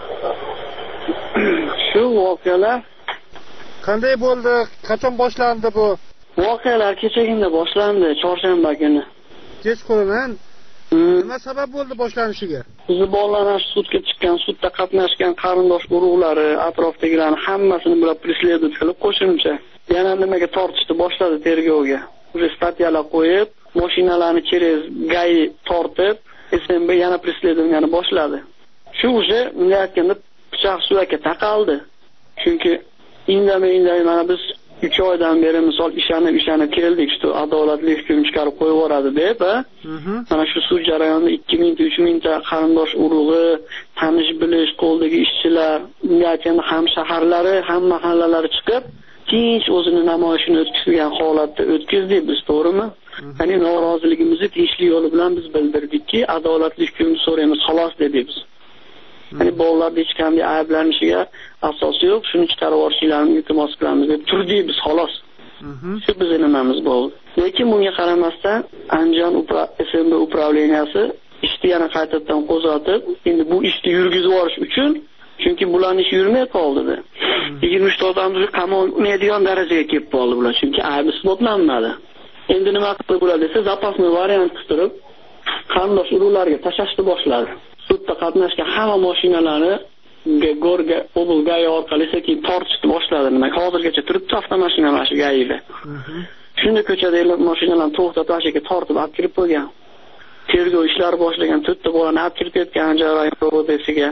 Shu voqealar qanday bo'ldi? Qachon boshlandi bu? Voqealar kechagina boshlandi, chorshanba kuni. Kechqurun. Nima sabab bo'ldi boshlanishiga? Bizni bolalar sudga chiqqan, sudda qatnashgan qarindosh urug'lari, atrofdagilarni hammasini bular преследовать qilib qo'shimcha yana nimaga tortishni boshladi tergovga. Уже statyalar qo'yib, mashinalarni через gai tortib, S M B yana преследованияni boshladi. Shu уже bunga aytganda pichoq suvakka taqaldi. Chunki indamay indamay mana biz uch oydan beri misol ishonib ishonib keldik, shu adolatli hukm chiqarib qo'yib yuboradi deb, mana shu sud jarayonida ikki ming uch ming ta qarindosh urug'i, tanish bilish, qo'ldagi ishchilar, bunga aytganda ham shaharlari, ham mahallalari chiqib, tinch o'zini namoyishini o'tkazgan holatda o'tkazdik biz, to'g'rimi? Ya'ni noroziligimizni tinchlik yo'li bilan biz bildirdikki, adolatli hukmni so'raymiz, xolos dedik biz. Ya'ni bolalarda hech qanday ayblanishiga asos yo'q, shuni chiqarib yuborishinglarni iltimos qilamiz deb turdik biz, xolos. Shu bizning nimamiz bo'ldi. Lekin bunga qaramasdan Andijon S M B upravleniyasi ishni yana qaytadan qo'zg'atib, endi bu ishni yurgizib yuborish uchun, chunki bularning ishi yurmay qoldi-da. yigirma uch ta odamni qamalmaydigan darajaga kelib qoldi bular, chunki aybi isbotlanmadi. Endi nima qilib bo'ladi desa, zapasni variant qilib, qarindosh urug'larga tashlashni boshladi. Sudda qatnashgan hamma mashinalari Gorga, Oblgay orqali sekin tortishni boshladi. Nima hozirgacha turibdi avtomashinalar shu gayida. Shunda ko'chada mashinalarni to'xtatib, ashaga tortib olib kirib qo'ygan. Tergov ishlari boshlagan, to'rtta bolani olib kirib ketgan joy ro'dasiga.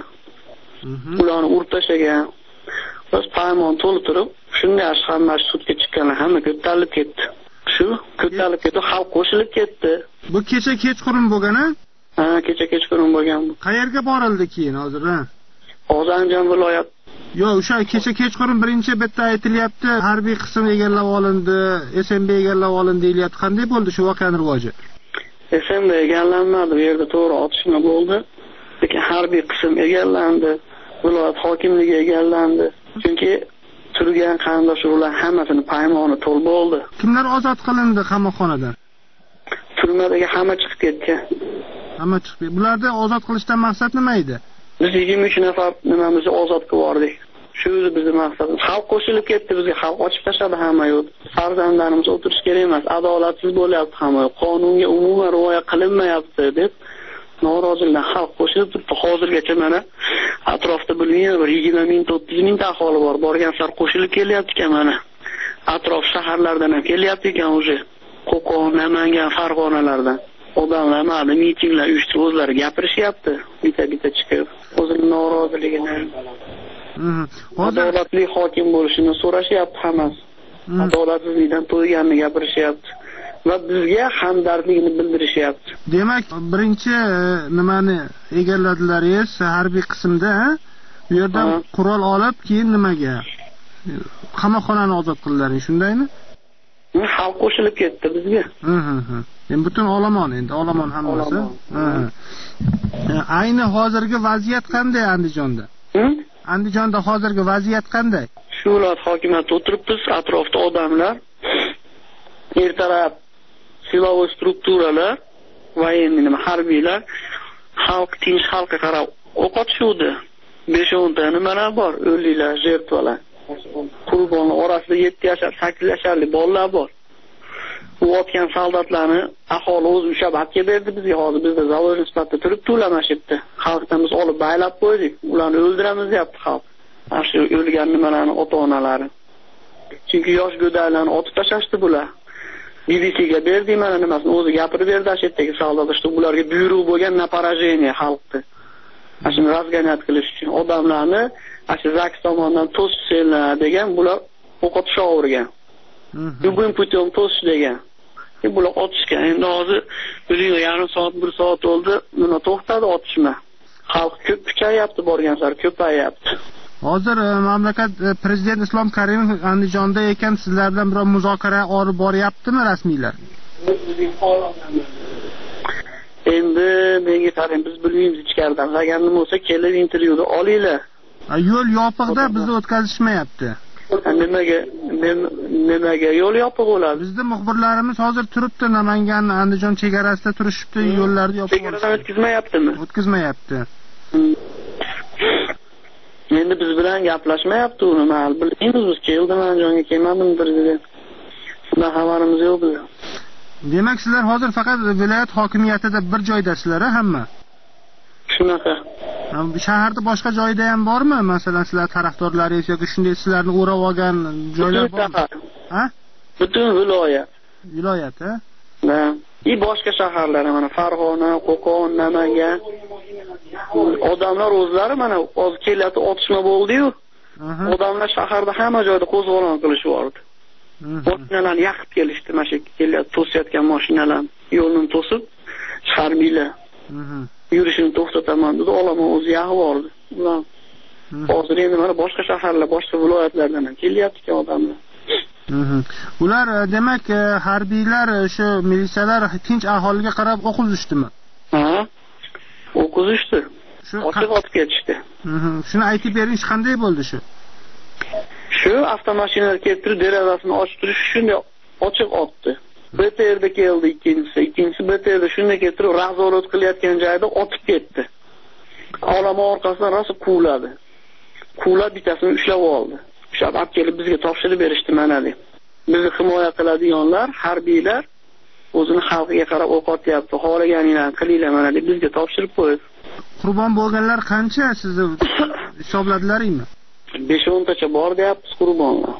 Ularni urib tashlagan. Biz paymon to'lib turib, shunday hamma sudga chiqqanlar hamma ko'tarilib ketdi. Shu ko'tarilib ketdi, xalq qo'shilib ketdi. Bu kecha kechqurun bo'lgan-a? Ha, kecha kechqurun bo'lgan. Qayerga borildi keyin hozir? Hozir Andijon viloyat. Yo'q, o'sha kecha kechqurun birinchi bitta aytilyapti, harbiy qism egallab olindi, S M B egallab olindi deyilyapti. Qanday bo'ldi shu voqeaning rivoji? S M B egallanmadi, bu yerda to'g'ri otishma bo'ldi. Lekin harbiy qism egallandi, viloyat hokimligi egallandi. Chunki turgan qarindosh urug'lar hammasini paymoni to'l bo'ldi. Kimlar ozod qilindi qamoqxonadan? Turmadagi hamma chiqib ketgan. Hamma chiqib. Bularni ozod qilishdan maqsad nima edi? Biz yigirma uch nafar nimamizni ozod qilib yubordik. Shu o'zi bizning maqsadimiz. Xalq qo'shilib ketdi bizga, xalq ochib tashladi hamma yo'l. Farzandlarimiz o'tirish kerak emas, adolatsiz bo'lyapti hamma. Qonunga umuman rioya qilinmayapti deb norozilar xalq qo'shilib turibdi. Hozirgacha mana atrofda bilmayman, bir yigirma ming o'ttiz ming ta aholi bor. Borgan sar qo'shilib kelyapti ekan mana. Atrof shaharlardan ham kelyapti ekan o'zi. Qo'qon, Namangan, Farg'onalardan. Odamlar mana mitinglar uyushtirib o'zlari gapirishyapti. Bitta-bitta chiqib, o'zining noroziligini Adolatli hokim bo'lishini so'rashyapti hammasi. Adolatsizlikdan to'yganini gapirishyapti va bizga hamdardlikni bildirishyapti. Demak, birinchi nimani egalladilaringiz harbiy qismda, bu yerdan qurol olib, keyin nimaga? Qamoqxonani ozod qildilaring, shundaymi? Xalq qo'shilib ketdi bizga. Ha-ha. Endi butun olomon, endi olomon hammasi. Ayni hozirgi vaziyat qanday Andijonda? Andijonda hozirgi vaziyat qanday? Shu viloyat hokimiyatida o'tiribmiz, atrofda odamlar, ertalab siloviy strukturalar va endi nima harbiylar xalq tinch xalqqa qarab o'q otishuvdi. besh o'n ta nimalar bor, o'liklar, jertvalar. Qurbonlar orasida yetti yashar, sakkiz yasharli bolalar bor. U otgan soldatlarni aholi o'zi ushlab olib berdi bizga. Hozir bizda zavod sifatida turibdi ular mashibdi. Xalqdan biz olib baylab qo'ydik. Ularni o'ldiramiz deyapti xalq. Ashu o'lgan nimalarni ota-onalari. Chunki yosh go'daklarni otib tashlashdi bular. B B C ga berdi mana nimasini o'zi gapirib berdi ashetdagi soldatlar, что bularga buyruq bo'lgan na поражение xalqni. Ashuni razganiyat qilish uchun odamlarni ashu Zaks tomonidan to'sishlar degan bular o'qotishavergan. Bugun putyom to'sish degan. Bular otishgan. Endi hozir bir yarim soat, bir soat bo'ldi, buni to'xtadi otishma. Xalq ko'p kuchayapti, borgan sari ko'payapti. Hozir mamlakat prezident Islom Karimov Andijonda ekan, sizlar bilan biror muzokara olib boryaptimi rasmiylar? Endi menga qarang, biz bilmaymiz ichkaridan. Agar nima bo'lsa, kelib intervyuda olinglar. Yo'l yopiqda bizni o'tkazishmayapti. Nimaga nimaga yo'l yopiq bo'ladi? Bizda muxbirlarimiz hozir turibdi, Namangan Andijon chegarasida turishibdi, yo'llarni yopib chegaradan o'tkazmayaptimi? O'tkazmayapti. Endi biz bilan gaplashmayapti uni, mal bilmaymiz, biz keldim Andijonga kelmadim prezident. Bundan xabarimiz yo'q bizning. Demak, sizlar hozir faqat viloyat hokimiyatida bir joydasizlar, hamma. Shunaqa. Shaharda boshqa joyda ham bormi? Masalan, sizlar tarafdorlaringiz yoki shunday sizlarni o'rab olgan joylar bormi? Ha? Butun viloyat. Viloyat, ha? Ha. I boshqa shaharlar, mana Farg'ona, Qo'qon, Namangan. Odamlar o'zlari mana hozir kelyapti, otishma bo'ldi-yu. Odamlar shaharda hamma joyda qo'zg'olon qilishyordi. Mashinalarni yaqib kelishdi, mana shu kelyapti, to'sayotgan mashinalar yo'lni to'sib, harbiylar. Yurishini to'xtataman dedi, olomon o'zi yaqib bordi. Ular hozir endi mana boshqa shaharlar, boshqa viloyatlardan ham kelyapti odamlar. Ular demak harbiylar, shu militsiyalar tinch aholiga qarab o'q uzishdimi? Ha. O'q uzishdi. Shu ochiq otib ketishdi. Shuni aytib bering, qanday bo'ldi shu? Shu avtomashinalar keltirib derazasini ochib turish shunday ochiq otdi. B T R'da keldi ikkinchisi, ikkinchisi B T R'da shunday keltirib razorot qilayotgan joyda otib ketdi. Olomon orqasidan rosa quvladi. Quvlab bittasini ushlab oldi. Ushlab olib kelib bizga topshirib berishdi mana deb. Bizni himoya qiladiganlar, harbiylar o'zini xalqiga qarab o'q otyapti. Xohlaganinglarni qilinglar mana deb bizga topshirib qo'ydi. Qurbon bo'lganlar qancha sizni hisobladilaringmi? besh o'n tacha bor deyapsiz qurbonlar.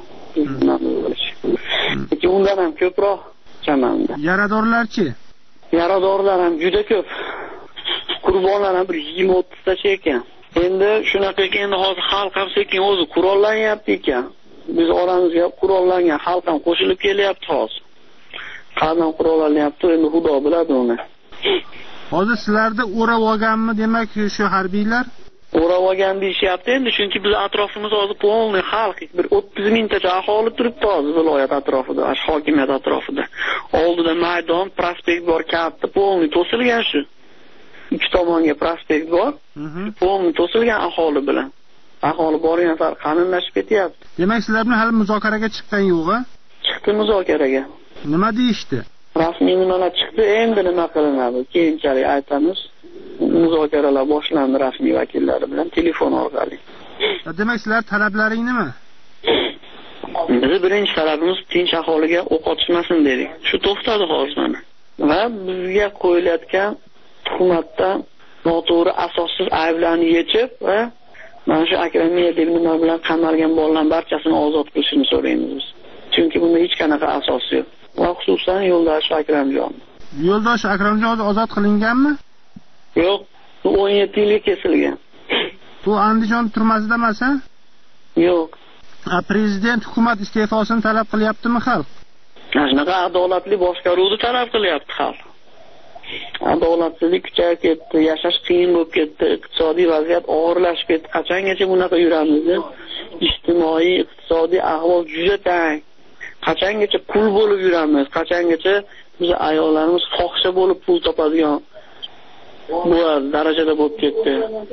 Lekin undan ham ko'proq chamanda. Yaradorlarchi? Yaradorlar ham juda ko'p. Qurbonlar ham bir yigirma o'ttiz tacha ekan. Endi shunaqa ekan, hozir xalq ham sekin o'zi qurollanyapti ekan. Biz oramizga qurollangan xalq ham qo'shilib kelyapti hozir. Qanday qurollanyapti, endi Xudo biladi uni. Hozir sizlarda o'rab olganmi, demak, shu harbiylar? O'rab olgan deyishyapti endi, chunki biz atrofimiz hozir polniy xalq, bir o'ttiz mingtacha aholi turibdi hozir viloyat atrofida, hokimiyat atrofida. Oldida maydon, prospekt bor, katta, polniy to'silgan shu. Ikki tomonga prospekt bor. Polniy to'silgan aholi bilan. Aholi borgan sari qalinlashib ketyapti. Demak, sizlar bilan hali muzokaraga chiqqan yo'q-a? Chiqdi muzokaraga. Nima deyishdi? Rasmiy nimalar chiqdi, endi nima qilinadi? Keyinchalik aytamiz. Muzokaralar boshlandi rasmiy vakillari bilan telefon orqali. Demak, sizlar talablaring nima? Biz birinchi talabimiz tinch aholiga o'q otishmasin dedik. Shu to'xtadi hozir mana. Va bizga qo'yilayotgan hukumatdan noto'g'ri asossiz ayblarni yechib va mana shu Akram Miyadek nima bilan qamalgan bolalarning barchasini ozod qilishini so'raymiz biz. Chunki bunda hech qanaqa asos yo'q. Va xususan yo'ldosh Akramjon. Yo'ldosh Akramjon ozod qilinganmi? Yo'q, u o'n yetti yilga kesilgan. Bu Andijon turmasida emas-a? Yo'q. Prezident hukumat iste'fosini talab qilyaptimi xalq? Shunaqa adolatli boshqaruvni talab qilyapti xalq. Adolatsizlik kuchayib ketdi, yashash qiyin bo'lib ketdi, iqtisodiy vaziyat og'irlashib ketdi. Qachongacha bunaqa yuramiz? Ijtimoiy, iqtisodiy ahvol juda tang. Qachongacha qul bo'lib yuramiz? Qachongacha biz ayollarimiz fohisha bo'lib pul topadigan bu darajada bo'lib ketdi.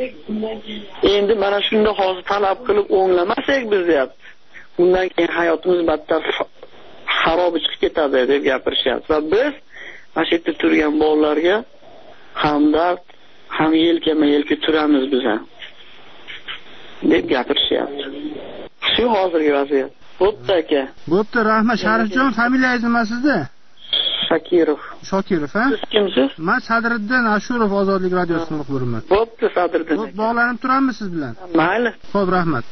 Endi mana shunda hozir talab qilib o'nglamasak biz deyapti. Bundan keyin hayotimiz battar xarob chiqib ketadi deb gapirishyapti. Va biz mana shu yerda turgan bolalarga hamdard, ham yelkama-yelka turamiz biz ham deb gapirishyapti. Shu hozirgi vaziyat. Bo'pti aka. Bo'pti, rahmat. Sharifjon, familiyangiz nima sizda? Shakirov. Shokirov, ha? Siz kimsiz? Men Sadriddin Ashurov, Ozodlik radiosining muxbiriman. Bo'pti, Sadriddin. Bo'p, bog'lanib turamiz siz bilan. Mayli. Xo'p, rahmat.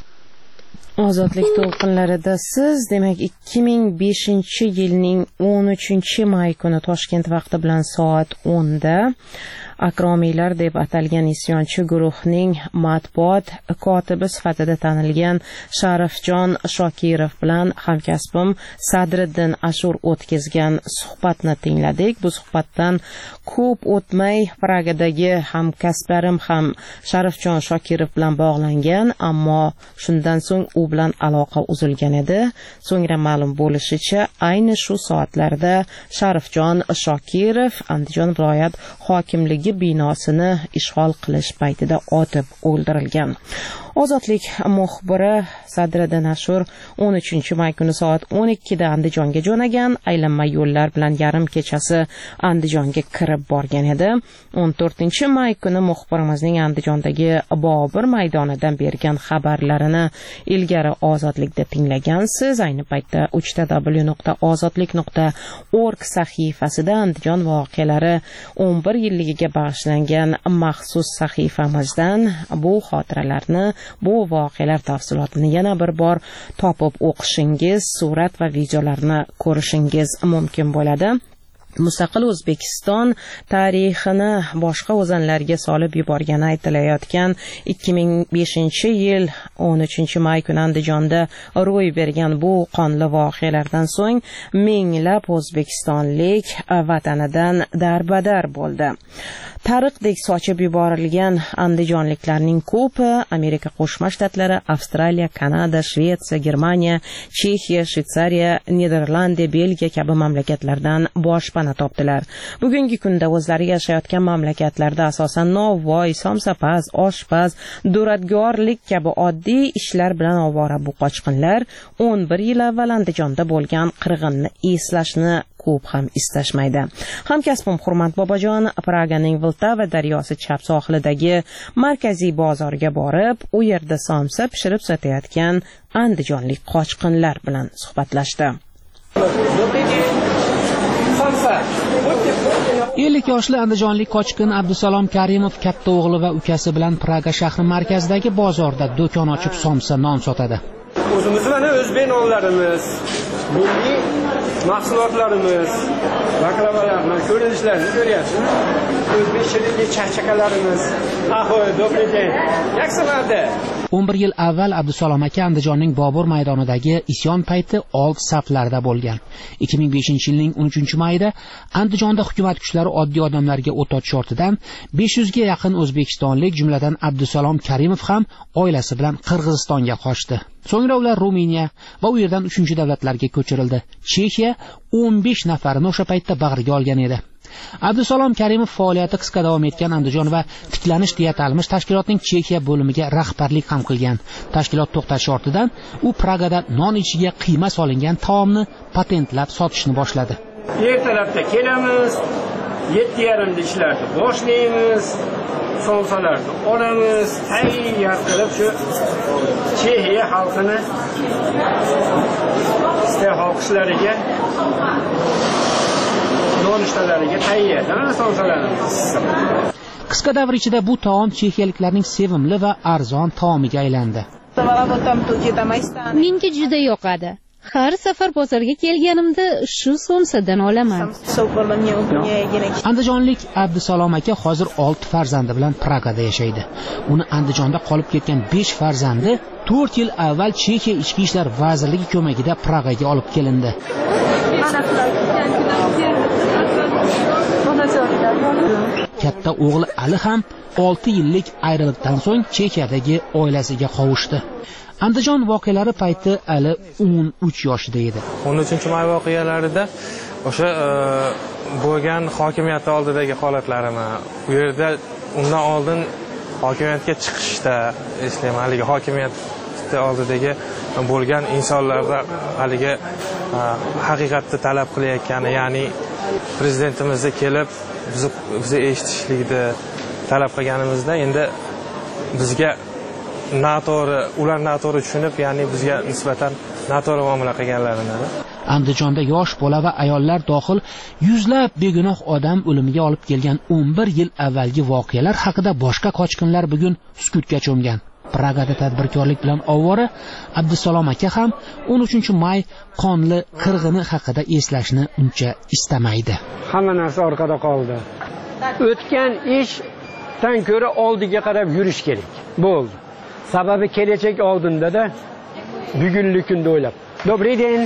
Ozodlik to'lqinlarida siz, demak, ikki ming beshinchi yilning o'n uchinchi may kuni Toshkent vaqti bilan soat o'nda Akromiylar deb atalgan isyonchi guruhning matbuot kotibi sifatida tanilgan Sharifjon Shokirov bilan hamkasbim Sadriddin Ashur o'tkazgan suhbatni tingladik. Bu suhbatdan ko'p o'tmay Pragadagi hamkasblarim ham Sharifjon Shokirov bilan bog'langan, ammo shundan so'ng u bilan aloqa uzilgan edi. So'ngra ma'lum bo'lishicha, ayni shu soatlarda Sharifjon Shokirov Andijon viloyat hokimligi binosini ishg'ol qilish paytida otib o'ldirilgan. Ozodlik muxbiri Sadriddin Ashur o'n uchinchi may kuni soat o'n ikkida Andijonga jo'nagan, aylanma yo'llar bilan yarim kechasi Andijonga kirib borgan edi. o'n to'rtinchi may kuni muxbirimizning Andijondagi Bobur maydonidan bergan xabarlarini ilgari Ozodlikda tinglagansiz. Ayni paytda uch w w nuqta ozodlik nuqta org sahifasida Andijon voqealari o'n bir yilligiga bag'ishlangan maxsus sahifamizdan bu xotiralarni, bu voqealar tafsilotini yana bir bor topib o'qishingiz, surat va videolarni ko'rishingiz mumkin bo'ladi. Mustaqil O'zbekiston tarixini boshqa o'zanlarga solib yuborgani aytilayotgan ikki ming beshinchi yil o'n uchinchi may kuni Andijonda ro'y bergan bu qonli voqealardan so'ng minglab o'zbekistonlik vatanidan darbadar bo'ldi. Tariqdek sochib yuborilgan andijonliklarning ko'pi Amerika Qo'shma Shtatlari, Avstraliya, Kanada, Shvetsiya, Germaniya, Chexiya, Shvetsariya, Niderlandiya, Belgiya kabi mamlakatlardan boshpana topdilar. Bugungi kunda o'zlari yashayotgan mamlakatlarda asosan novvoy, somsapaz, oshpaz, duradgorlik kabi oddiy ishlar bilan ovora bu qochqinlar o'n bir yil avval Andijonda bo'lgan qirg'inni eslashni ko'p ham istashmaydi. Hamkasbim Hurmat Bobojon Praganing Vltava daryosi chap sohilidagi markaziy bozorga borib, u yerda somsa pishirib sotayotgan andijonlik qochqinlar bilan suhbatlashdi. ellik yoshli andijonlik qochqin Abdusalom Karimov katta o'g'li va ukasi bilan Praga shahri markazidagi bozorda do'kon ochib somsa non sotadi. O'zimiz mana o'zbek nonlarimiz, milliy mahsulotlarimiz, baklavalarni ko'rinishlarini ko'ryapsiz. O'zbek shirinlik chaqchaqalarimiz. Ahoy, добрый день. Yaksalarda. o'n bir yil avval Abdusalom aka Andijonning Bobur maydonidagi isyon payti old saflarda bo'lgan. ikki ming beshinchi yilning o'n uchinchi mayida Andijonda hukumat kuchlari oddiy odamlarga o't ochish ortidan besh yuzga yaqin o'zbekistonlik, jumladan Abdusalom Karimov ham oilasi bilan Qirg'izistonga qochdi. So'ngra ular Ruminiya va u yerdan uchinchi davlatlarga ko'chirildi. Chexiya o'n besh nafarini o'sha paytda bag'riga olgan edi. Abdusalom Karimov faoliyati qisqa davom etgan Andijon va tiklanish deya atalmish tashkilotning Chexiya bo'limiga rahbarlik ham qilgan. Tashkilot to'xtash ortidan u Pragada non ichiga qiyma solingan taomni patentlab sotishni boshladi. Ertalabda kelamiz, yetti yarim da ishlarni boshlaymiz, somsalarni olamiz, tayyor qilib shu Chexiya xalqini iste'hoqishlariga nonushtalariga tayyor somsalarimiz. Qisqa davr ichida bu taom chexiyaliklarning sevimli va arzon taomiga aylandi. Menga juda yoqadi. Har safar bozorga kelganimda shu so'msadan olaman. Andijonlik Abdusalom aka hozir olti farzandi bilan Pragada yashaydi. Uni Andijonda qolib ketgan besh farzandi to'rt yil avval Chexiya ichki ishlar vazirligi ko'magida Pragaga olib kelindi. Katta o'g'li Ali ham olti yillik ayriliqdan so'ng Chexiyadagi oilasiga qovushdi. Andijon voqealari payti Ali o'n uch yoshida edi. o'n uchinchi may voqealarida o'sha bo'lgan hokimiyat oldidagi holatlarimni, bu yerda undan oldin hokimiyatga chiqishda eslayman, haligi hokimiyat oldidagi bo'lgan insonlarda haligi haqiqatni talab qilayotgani, ya'ni prezidentimizga kelib bizni bizni eshitishlikni talab qilganimizda endi bizga noto'g'ri, ular noto'g'ri tushunib, ya'ni bizga nisbatan noto'g'ri muomala qilganlarini. Andijonda yosh bola va ayollar dohil yuzlab begunoh odam o'limiga olib kelgan o'n bir yil avvalgi voqealar haqida boshqa qochqinlar bugun sukutga cho'mgan. Pragada tadbirkorlik bilan ovora Abdusalom aka ham o'n uchinchi may qonli qirg'ini haqida eslashni uncha istamaydi. Hamma narsa orqada qoldi. O'tgan ishdan ko'ra oldiga qarab yurish kerak. Bo'ldi. Sababi kelajak oldinda-da bugungi kunda o'ylab. Добрый день.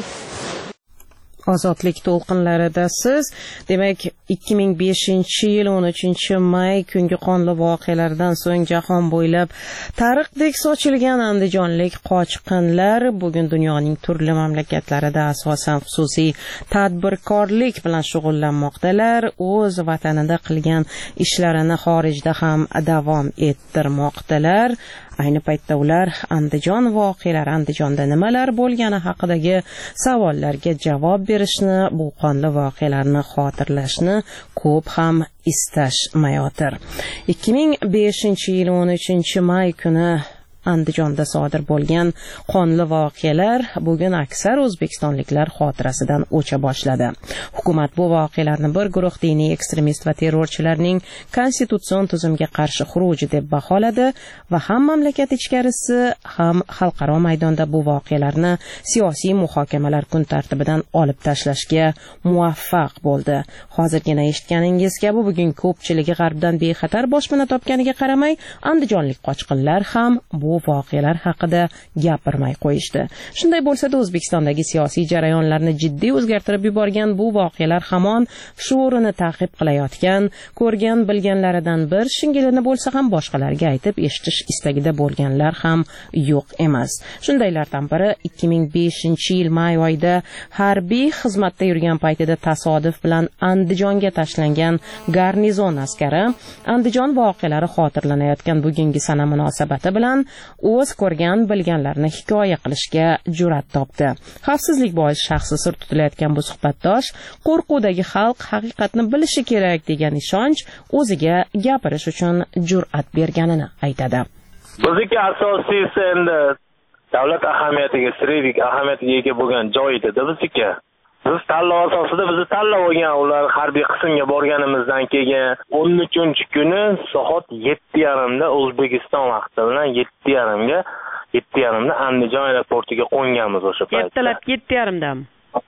Ozodlik to'lqinlarida siz, demak ikki ming beshinchi yil o'n uchinchi may kungi qonli voqealardan so'ng jahon bo'ylab tariqdek sochilgan andijonlik qochqinlar bugun dunyoning turli mamlakatlarida asosan xususiy tadbirkorlik bilan shug'ullanmoqdalar. O'z vatanida qilgan ishlarini xorijda ham davom ettirmoqdalar. Ayni paytda ular Andijon voqealari, Andijonda nimalar bo'lgani haqidagi savollarga javob berishni, bu qonli voqealarni xotirlashni ko'p ham istashmayotir. ikki ming beshinchi yil o'n uchinchi may kuni Andijonda sodir bo'lgan qonli voqealar bugun aksar o'zbekistonliklar xotirasidan o'cha boshladi. Hukumat bu voqealarni bir guruh diniy ekstremist va terrorchilarning konstitutsion tuzumga qarshi xuruji deb baholadi va ham mamlakat ichkarisi ham xalqaro maydonda bu voqealarni siyosiy muhokamalar kun tartibidan olib tashlashga muvaffaq bo'ldi. Hozirgina eshitganingiz kabi bugun ko'pchiligi g'arbdan bexatar boshpana topganiga qaramay, andijonlik qochqinlar ham bu voqealar haqida gapirmay qo'yishdi. Shunday bo'lsa-da, O'zbekistondagi siyosiy jarayonlarni jiddiy o'zgartirib yuborgan bu voqealar hamon shuurini ta'qib qilayotgan, ko'rgan bilganlaridan bir shingilini bo'lsa ham boshqalarga aytib eshitish istagida bo'lganlar ham yo'q emas. Shundaylardan biri ikki ming beshinchi yil may oyida harbiy xizmatda yurgan paytida tasodif bilan Andijonga tashlangan garnizon askari Andijon voqealari xotirlanayotgan bugungi sana munosabati bilan o'z ko'rgan bilganlarini hikoya qilishga jur'at topdi. Xavfsizlik bois shaxsi sir tutilayotgan bu suhbatdosh qo'rquvdagi xalq haqiqatni bilishi kerak degan ishonch o'ziga gapirish uchun jur'at berganini aytadi. Bizdagi asosiysi endi davlat ahamiyatiga, strategik ahamiyatiga ega bo'lgan joy edi bizdagi. Biz tanlov asosida bizni tanlab olgan ular harbiy qismga borganimizdan keyin o'n uchinchi kuni soat yetti yarim da O'zbekiston vaqti bilan yetti yarim ga yetti yarim da Andijon aeroportiga qo'nganmiz o'sha paytda. Ertalab yetti yarim dami?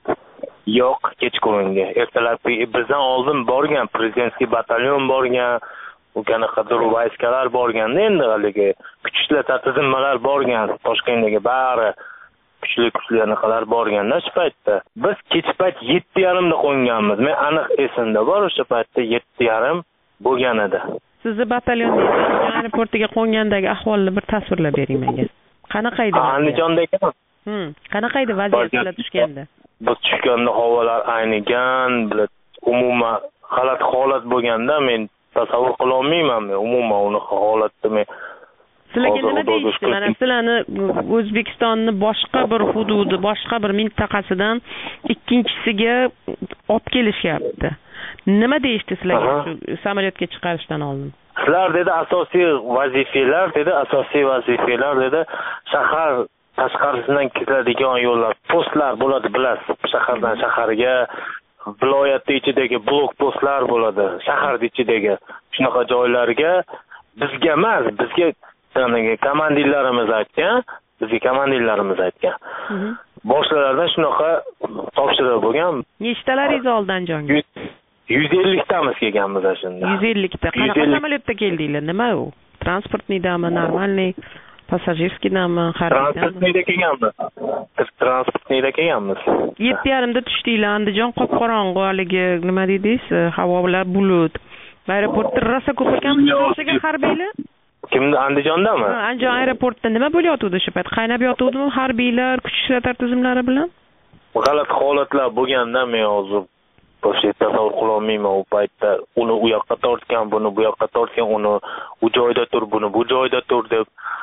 Yo'q, kechqurunga. Ertalab bizdan oldin borgan prezidentskiy batalyon borgan, o'kanaqa qidiruv vayskalar borganda endi haligi kuchli tizimlar borgan, Toshkentdagi bari kuchli kuchli anaqalar borganda shu paytda biz kech payt yetti yarim da qo'nganmiz. Men aniq esimda bor, o'sha paytda yetti yarim bo'lgan edi. Sizni batalyonda aeroportiga qo'ngandagi ahvolni bir tasvirlab bering menga. Qanaqa edi? Andijondagi. Hmm, qanaqa edi vaziyatlar tushganda? Biz tushganda havolar aynigan, umuman g'alati holat bo'lganda men tasavvur qila olmayman. Men umuman uni holatni men sizlarga nima deyishdi? Mana sizlarni O'zbekistonni boshqa bir hududi, boshqa bir mintaqasidan ikkinchisiga olib kelishyapti. Nima deyishdi sizlarga samolyotga chiqarishdan oldin? Sizlar dedi asosiy vazifalar, dedi asosiy vazifalar dedi shahar tashqarisidan kiradigan yo'llar, postlar bo'ladi, bilasiz. Shahardan shaharga, viloyat ichidagi blok postlar bo'ladi, shahar ichidagi shunaqa joylarga bizga emas, bizga komandirlarimiz aytgan, bizga komandirlarimiz aytgan. boshlardan shunaqa topshiriq bo'lgan. Nechtalaringiz oldi Andijonga? yuz elliktamiz kelganmiz shunda. yuz ellikta. Qanaqa samolyotda keldinglar? Nima u? Transportniydami, normalniy, passajirskiydami, harbiydami? Transportniyda kelganmiz. Transportniyda kelganmiz. yetti yarimda tushdinglar. Andijon qop-qorong'u, haligi nima dedingiz? Havolar bulut. Aeroportda rosa ko'p ekanmi o'xshagan harbiylar? Kimda, Andijondami? Ha, Andijon aeroportida nima bo'layotgandi o'sha payt? Qaynab yotuvdimi harbiylar, kuch ishlatар tizimlari bilan? G'alati holatlar bo'lganda men hozir boshqa tasavvur qila olmayman u paytda. Uni u yoqqa tortgan, buni bu yoqqa tortgan, uni u joyda tur, buni bu joyda tur deb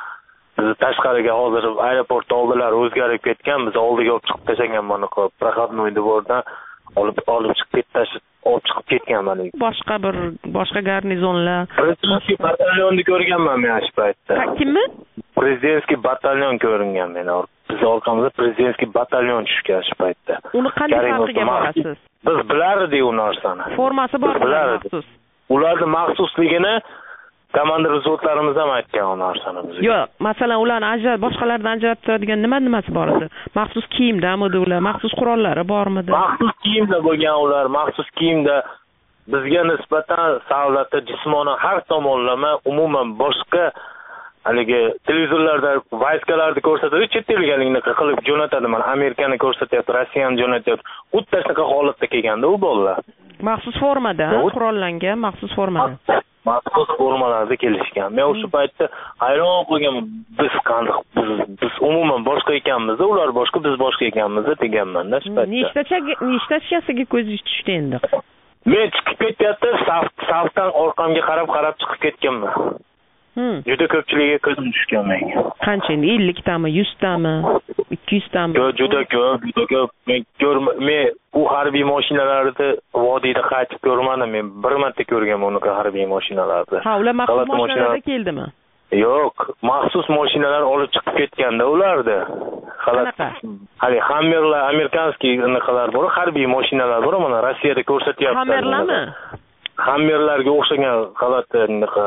biz tashqariga hozir aeroport oldilari o'zgarib ketgan, biz oldiga olib chiqib tashlagan mana qilib, proxodnoy devordan olib olib chiqib ketdi. olib chiqib ketgan mana. Boshqa bir boshqa garnizonlar. Prezidentskiy batalyonni ko'rganman men shu paytda. Kimni? Prezidentskiy batalyon ko'ringan men. Biz orqamizda prezidentskiy batalyon tushgan shu paytda. Uni qanday farqiga borasiz? Biz bilardik u narsani. Formasi bor maxsus. Ularning maxsusligini komandir vзводlarimiz ham aytgan u narsani bizga. Yo'q, masalan, ularni ajrat boshqalardan ajratadigan nima nimasi bor edi? Maxsus kiyimdamidi ular, maxsus qurollari bormidi? Maxsus kiyimda bo'lgan ular, maxsus kiyimda bizga nisbatan savlatda jismonan har tomonlama umuman boshqa haligi televizorlarda vayskalarni ko'rsatadi, chet elgalikni qilib jo'natadi. Mana Amerikani ko'rsatyapti, Rossiyani jo'natyapti. Xuddi shunaqa holatda kelganda u bolalar. Maxsus formada, qurollangan maxsus formada. Maxsus formalarda kelishgan. Men o'sha paytda hayron qolganman. Biz qanday biz, biz umuman boshqa ekanmiz, ular boshqa, biz boshqa ekanmiz deganman-da shu paytda. Nechtachaga nechtachasiga ko'zingiz tushdi endi? Men chiqib ketayotib, saf safdan orqamga qarab-qarab chiqib ketganman. Hmm. Juda ko'pchiligiga ko'zim tushgan menga. Qancha endi? elliktami, yuztami, ikki yuztami? Yo, juda ko'p, juda ko'p. Men ko'rma, men u harbiy mashinalarni vodiyda qaytib ko'rmadim. Men bir marta ko'rganman unaqa harbiy mashinalarni. Ha, ular maxsus mashinalarda keldimi? Yo'q, maxsus mashinalar olib chiqib ketganda ularni. Qanaqa? Hali Hammerlar, amerikanskiy anaqalar bor, harbiy mashinalar bor, mana Rossiyada ko'rsatyapti. Hammerlarmi? Hammerlarga o'xshagan g'alati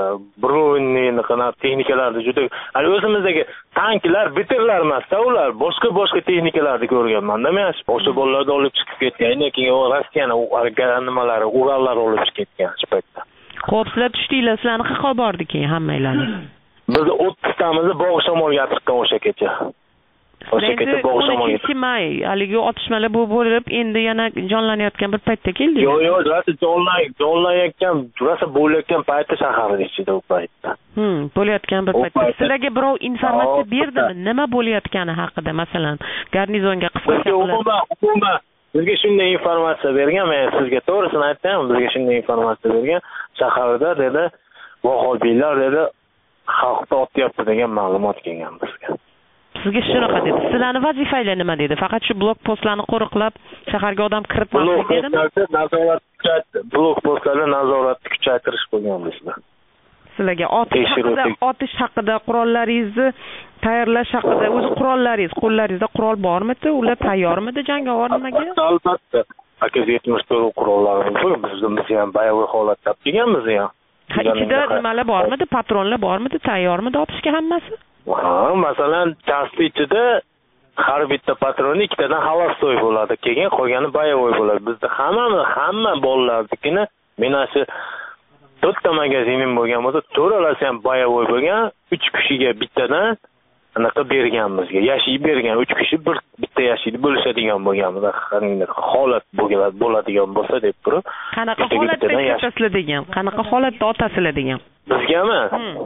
bronniy texnikalarni juda, hali o'zimizdagi tanklar, bitirlar emas-da ular, boshqa boshqa texnikalarni ko'rganman-da men. O'sha bolalarni olib chiqib ketgan, keyin Rossiyani nimalari, Urallar olib chiqib ketgan shu paytda. Xo'p, sizlar tushdinglar, sizlarni qayerga bordi keyin hammanglarni? Biz o'ttiztamizni bog' shamolga chiqqan o'sha kecha. O'sha kecha bog' shamolga. Kimay, haligi otishmalar bo'lib, endi yana jonlanayotgan bir paytda keldi. Yo'q, yo'q, rosa jonlay, jonlanayotgan, rosa bo'layotgan paytda shaharning ichida u paytda. Hmm, bo'layotgan bir paytda. Sizlarga birov informatsiya berdimi? Nima bo'layotgani haqida, masalan, garnizonga qisqacha umuman, umuman bizga shunday informatsiya bergan, men sizga to'g'risini aytdim, bizga shunday informatsiya bergan, shaharda dedi, vahobiylar dedi, xalqni otyapti degan ma'lumot kelgan bizga. Sizga shunaqa dedi. Sizlarning vazifanglar nima dedi? Faqat shu blok postlarni qo'riqlab, shaharga odam kiritmaslik dedimi? Nazorat kuchaytirish, blok postlarni nazoratni kuchaytirish bo'lgan bizda. Sizlarga otish haqida, otish haqida, qurollaringizni tayyorlash haqida, o'zi qurollaringiz, qo'llaringizda qurol bormidi? Ular tayyormidi jangovar nimaga? Albatta. A K yetmish to'rt qurollarimiz bor. Biz ham boyovoy holatda kelganmiz ham. Ichida nimalar bormidi? Patronlar bormidi? Tayyormidi otishga hammasi? Ha, masalan, chasti ichida har bitta patronni ikkitadan xalostoy bo'ladi. Keyin qolgani boyovoy bo'ladi. Bizda hammamiz, hamma bolalarnikini mana shu to'rtta magazinim bo'lgan bo'lsa, to'ralasi ham boyovoy bo'lgan, uch kishiga bittadan anaqa berganmizga, yashib bergan uch kishi bir bitta yashaydi bo'lishadigan bo'lganmiz. Holat bo'ladigan bo'lsa deb turib. Qanaqa holatda otasizlar degan? Qanaqa holatda otasizlar degan? Bizgami?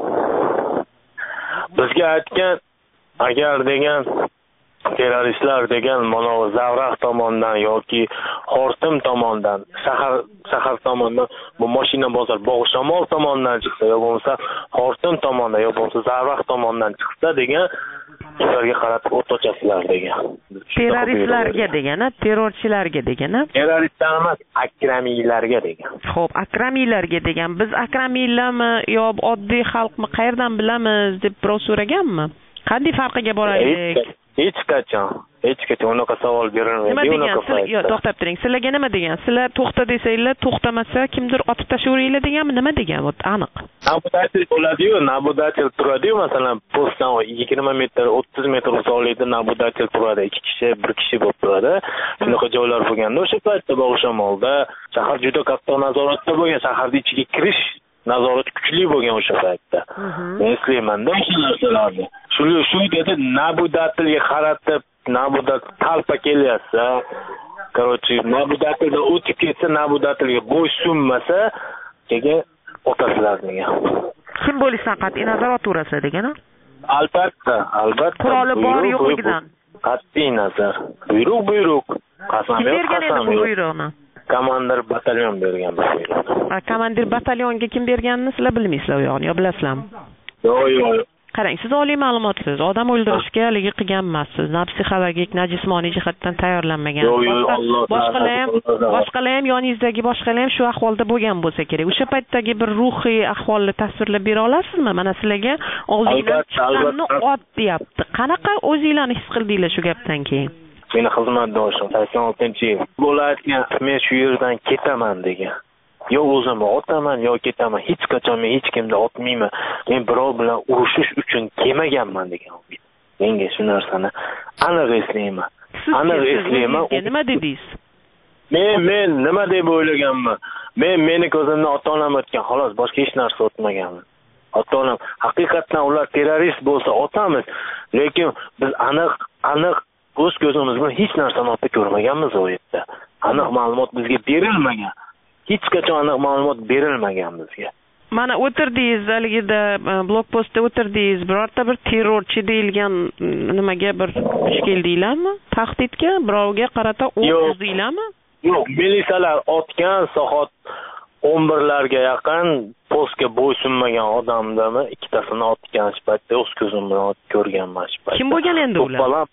Bizga aytgan, agar degan terroristlar degan mana Zavrax tomonidan yoki Xortim tomonidan, shahar shahar tomonidan, bu mashina bozor Bog' Shamol tomonidan chiqsa, yo bo'lmasa Xortim tomonidan, yo bo'lmasa Zavrax tomonidan chiqsa degan, ularga qarab o't ochasizlar degan. Terroristlarga degani, terrorchilarga degani? Terroristlar emas, akramiylarga degan. Xo'p, akramiylarga degan. Biz akramiylarmi yo oddiy xalqmi qayerdan bilamiz deb birov so'raganmi? Qanday farqiga boraylik? hech qachon hech qachon unaqa savol berilmaydi. Nima degan? Sizlar yo'q, to'xtab turing. Sizlarga nima degan? Sizlar to'xta desanglar, to'xtamasa kimdir otib tashlayveringlar deganmi? Nima degan? Bu aniq. Nabudachilik bo'ladi-yu, nabudachilik turadi-yu, masalan, postdan yigirma metr, o'ttiz metr uzoqlikda nabudachilik turadi. ikki kishi, bir kishi bo'lib turadi. Shunaqa joylar bo'lganda o'sha paytda Bog'ishamolda shahar juda katta nazoratda bo'lgan, shaharning ichiga kirish nazorat kuchli bo'lgan o'sha paytda. Men eslayman-da o'sha narsalarni. Shu shu dedi nabudatilga qaratib, nabudat talpa kelyapsa, короче, nabudatilda o'tib ketsa, nabudatilga bo'ysunmasa, keyin otasizlar degan. Kim bo'lishdan qat'iy nazar o'tirasiz degan? Albatta, albatta. Quroli bor yo'qligidan. Qat'iy nazar. Buyruq, buyruq. Qasamyod, qasamyod. Buyruqni. Komandir batalyon bergan bu buyruqni. Komandir batalyonga kim berganini sizlar bilmaysizlar u yo'qni, yo bilasizlarmi? Yo'q, yo'q. Qarang, siz oliy ma'lumotlisiz. Odam o'ldirishga haligi qilgan emassiz. Na psixologik, na jismoniy jihatdan tayyorlanmagan. Boshqalar ham, boshqalar ham yoningizdagi boshqalar ham shu ahvolda bo'lgan bo'lsa kerak. O'sha paytdagi bir ruhiy ahvolni tasvirlab bera olasizmi? Mana sizlarga oldingdan chiqqanni ot deyapti. Qanaqa o'zinglarni his qildinglar shu gapdan keyin? Meni xizmatdoshim sakson oltinchi yil bo'layotgan, men shu yerdan ketaman degan. Yo o'zimni otaman, yo ketaman. Hech qachon men hech kimni otmayman. Men birov bilan urushish uchun kelmaganman degan. Menga shu narsani aniq eslayman. Aniq eslayman. Nima dedingiz? Men men nima deb o'ylaganman? Men meni ko'zimdan ota-onam o'tgan, xolos, boshqa hech narsa o'tmaganman. Ota-onam haqiqatan ular terrorist bo'lsa otamiz, lekin biz aniq aniq o'z ko'zimiz bilan hech narsani otib ko'rmaganmiz u yerda. Aniq ma'lumot bizga berilmagan. Hech qachon aniq ma'lumot berilmagan bizga. Mana o'tirdingiz, haligida blokpostda o'tirdingiz, birorta bir terrorchi deyilgan nimaga bir duch keldinglarmi? Tahdidga, birovga qarata o'q uzdinglarmi? Yo'q, militsiyalar otgan soat o'n birlarga yaqin postga bo'ysunmagan odamdami ikkitasini otgan shu paytda o'z ko'zim bilan ko'rganman shu paytda. Kim bo'lgan endi ular?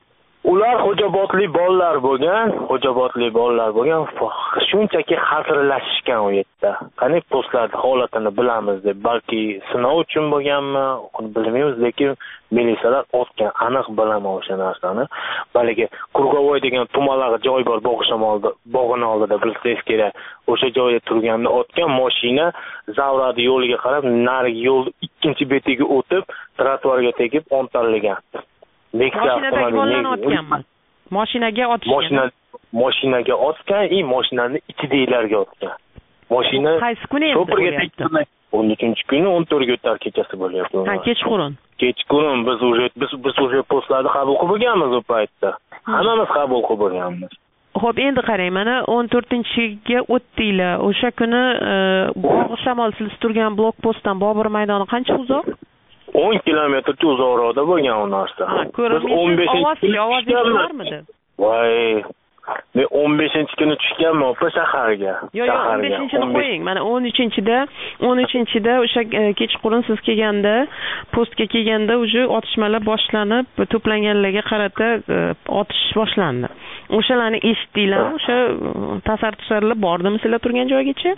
Ular Xo'jobodli bolalar bo'lgan, Xo'jobodli bolalar bo'lgan, shunchaki xatirlashishgan u yerda. Qani postlarda holatini bilamiz deb, balki sinov uchun bo'lganmi, bilmaymiz, lekin militsiyalar otgan, aniq bilaman o'sha narsani. Balki Qurg'avoy degan tumanlar joy bor Bog'ishamolda, bog'ini oldida bilsangiz kerak. O'sha joyda turganda otgan mashina Zavradi yo'liga qarab, narigi yo'l ikkinchi betiga o'tib, trotuarga tegib ontallagan. Mashinadagi bolalarni otganmi? Mashinaga otishgan. Mashina mashinaga otgan, i mashinani ichidagilarga otgan. Mashina qaysi kuni endi bo'lyapti? o'n uchinchi kuni o'n to'rtga o'tar kechasi bo'lyapti. Ha, kechqurun. Kechqurun biz уже biz biz уже postlarni qabul qilib bo'lganmiz u paytda. Hammamiz qabul qilib bo'lganmiz. Xo'p, endi qarang, mana o'n to'rtinchiga o'tdinglar. O'sha kuni Bog'ishamol siz turgan blokpostdan Bobur maydoni qancha uzoq? o'n kilometr uzoqroqda bo'lgan u narsa. Biz o'n beshinchi ovoz eshitilarmidi? Voy, men o'n beshinchi kuni tushganman opa shaharga. Yo'q, yo'q, o'n beshinchini qo'ying. Mana o'n uchinchida, o'n uchinchida o'sha kechqurun siz kelganda, postga kelganda uje otishmalar boshlanib, to'planganlarga qarata otish boshlandi. O'shalarni eshitdinglarmi? O'sha tasarruflar bordimi sizlar turgan joygacha?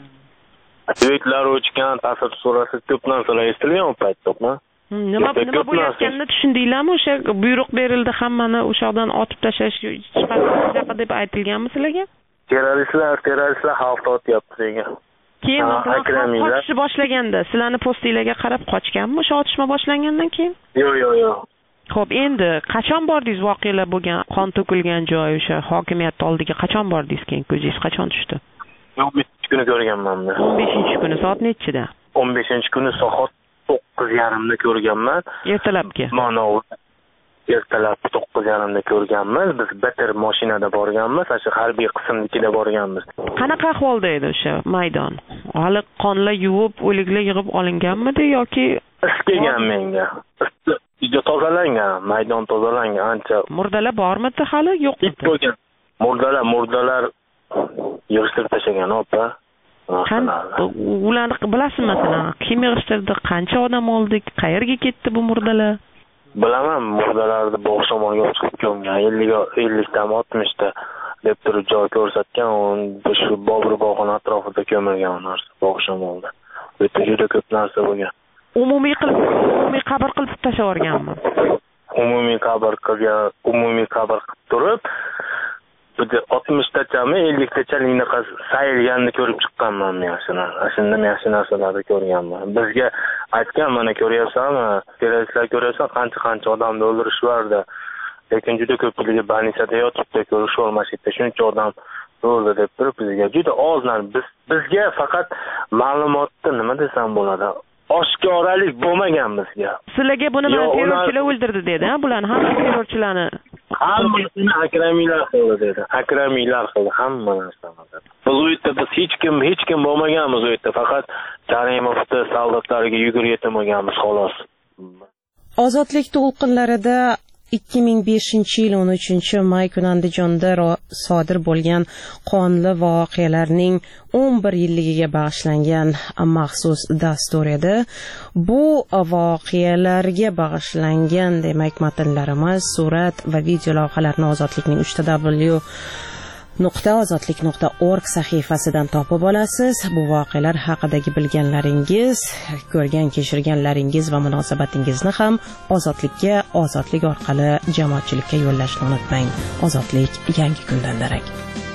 Svetlar o'chgan, tasarruflar ko'p narsalar eshitilgan u paytda. Nima nima bo'layotganini tushundinglarmi? O'sha buyruq berildi, hammani o'sha yoqdan otib tashlash chiqarib deb aytilganmi sizlarga? Terroristlar, terroristlar xalqni otyapti degan. Keyin qochishni boshlaganda sizlarni postinglarga qarab qochganmi o'sha otishma boshlangandan keyin? Yo'q, yo'q, yo'q. Xo'p, endi qachon bordingiz voqealar bo'lgan, qon to'kilgan joy o'sha hokimiyat oldiga qachon bordingiz keyin ko'zingiz qachon tushdi? o'n beshinchi kuni ko'rganman men. o'n beshinchi kuni soat nechida? o'n beshinchi kuni soat to'qqiz yarimda ko'rganman. Ertalabki. Mana ertalab to'qqiz yarimda ko'rganmiz. Biz bitir mashinada borganmiz, o'sha harbiy qismnikida borganmiz. Qanaqa ahvolda edi o'sha maydon? Hali qonlar yuvib, o'liklar yig'ib olinganmidi yoki is kelgan menga? Juda tozalangan, maydon tozalangan, ancha. Murdalar bormidi hali? Yo'q. Bo'lgan. Murdalar, murdalar yig'ishtirib tashlagan opa. Ularni bilasizmi masalan? Kim yig'ishtirdi? Qancha odam oldik? Qayerga ketdi bu murdalar? Bilaman, murdalarni Bog'ishamolga chiqib ko'mgan. ellik ta oltmish ta deb turib joy ko'rsatgan. Shu Bobur bog'ini atrofida ko'milgan narsa Bog'ishamolda. Bu yerda juda ko'p narsa bo'lgan. Umumiy qilib, umumiy qabr qilib tashlab yuborganmi? umumiy qabr qilgan, umumiy qabr qilib turib, bu oltmishtachami, elliktachalik sayilganini ko'rib chiqqanman men shuni. Shunda men shu narsalarni ko'rganman. Bizga aytgan, mana ko'ryapsanmi, terroristlar ko'ryapsan, qancha-qancha odamni o'ldirishlardi. Lekin juda ko'pligi больницада yotibdi, ko'rish olmasdi. Shuncha odam o'ldi deb turib bizga juda ozlar. Biz bizga faqat ma'lumotni nima desam bo'ladi? Oshkoralik bo'lmagan bizga. Sizlarga buni mana terrorchilar o'ldirdi dedi, ha, bularni hamma terrorchilarni. Hammasini akramiylar qildi dedi. Akramiylar qildi hamma narsani. Biz u yerda biz hech kim, hech kim bo'lmaganmiz u yerda. Faqat Karimovni soldatlariga yugurib yetmaganmiz xolos. Ozodlik to'lqinlarida ikki ming beshinchi yil o'n uchinchi may kuni Andijonda sodir bo'lgan qonli voqealarning o'n bir yilligiga bag'ishlangan maxsus dastur edi. Bu voqealarga bag'ishlangan demak matnlarimiz, surat va video lavhalarni Ozodlikning uch ta w nuqta ozodlik nuqta org sahifasidan topib olasiz. Bu voqealar haqidagi bilganlaringiz, ko'rgan kechirganlaringiz va munosabatingizni ham Ozodlikka, Ozodlik orqali jamoatchilikka yo'llashni unutmang. Ozodlik yangi kundan darak.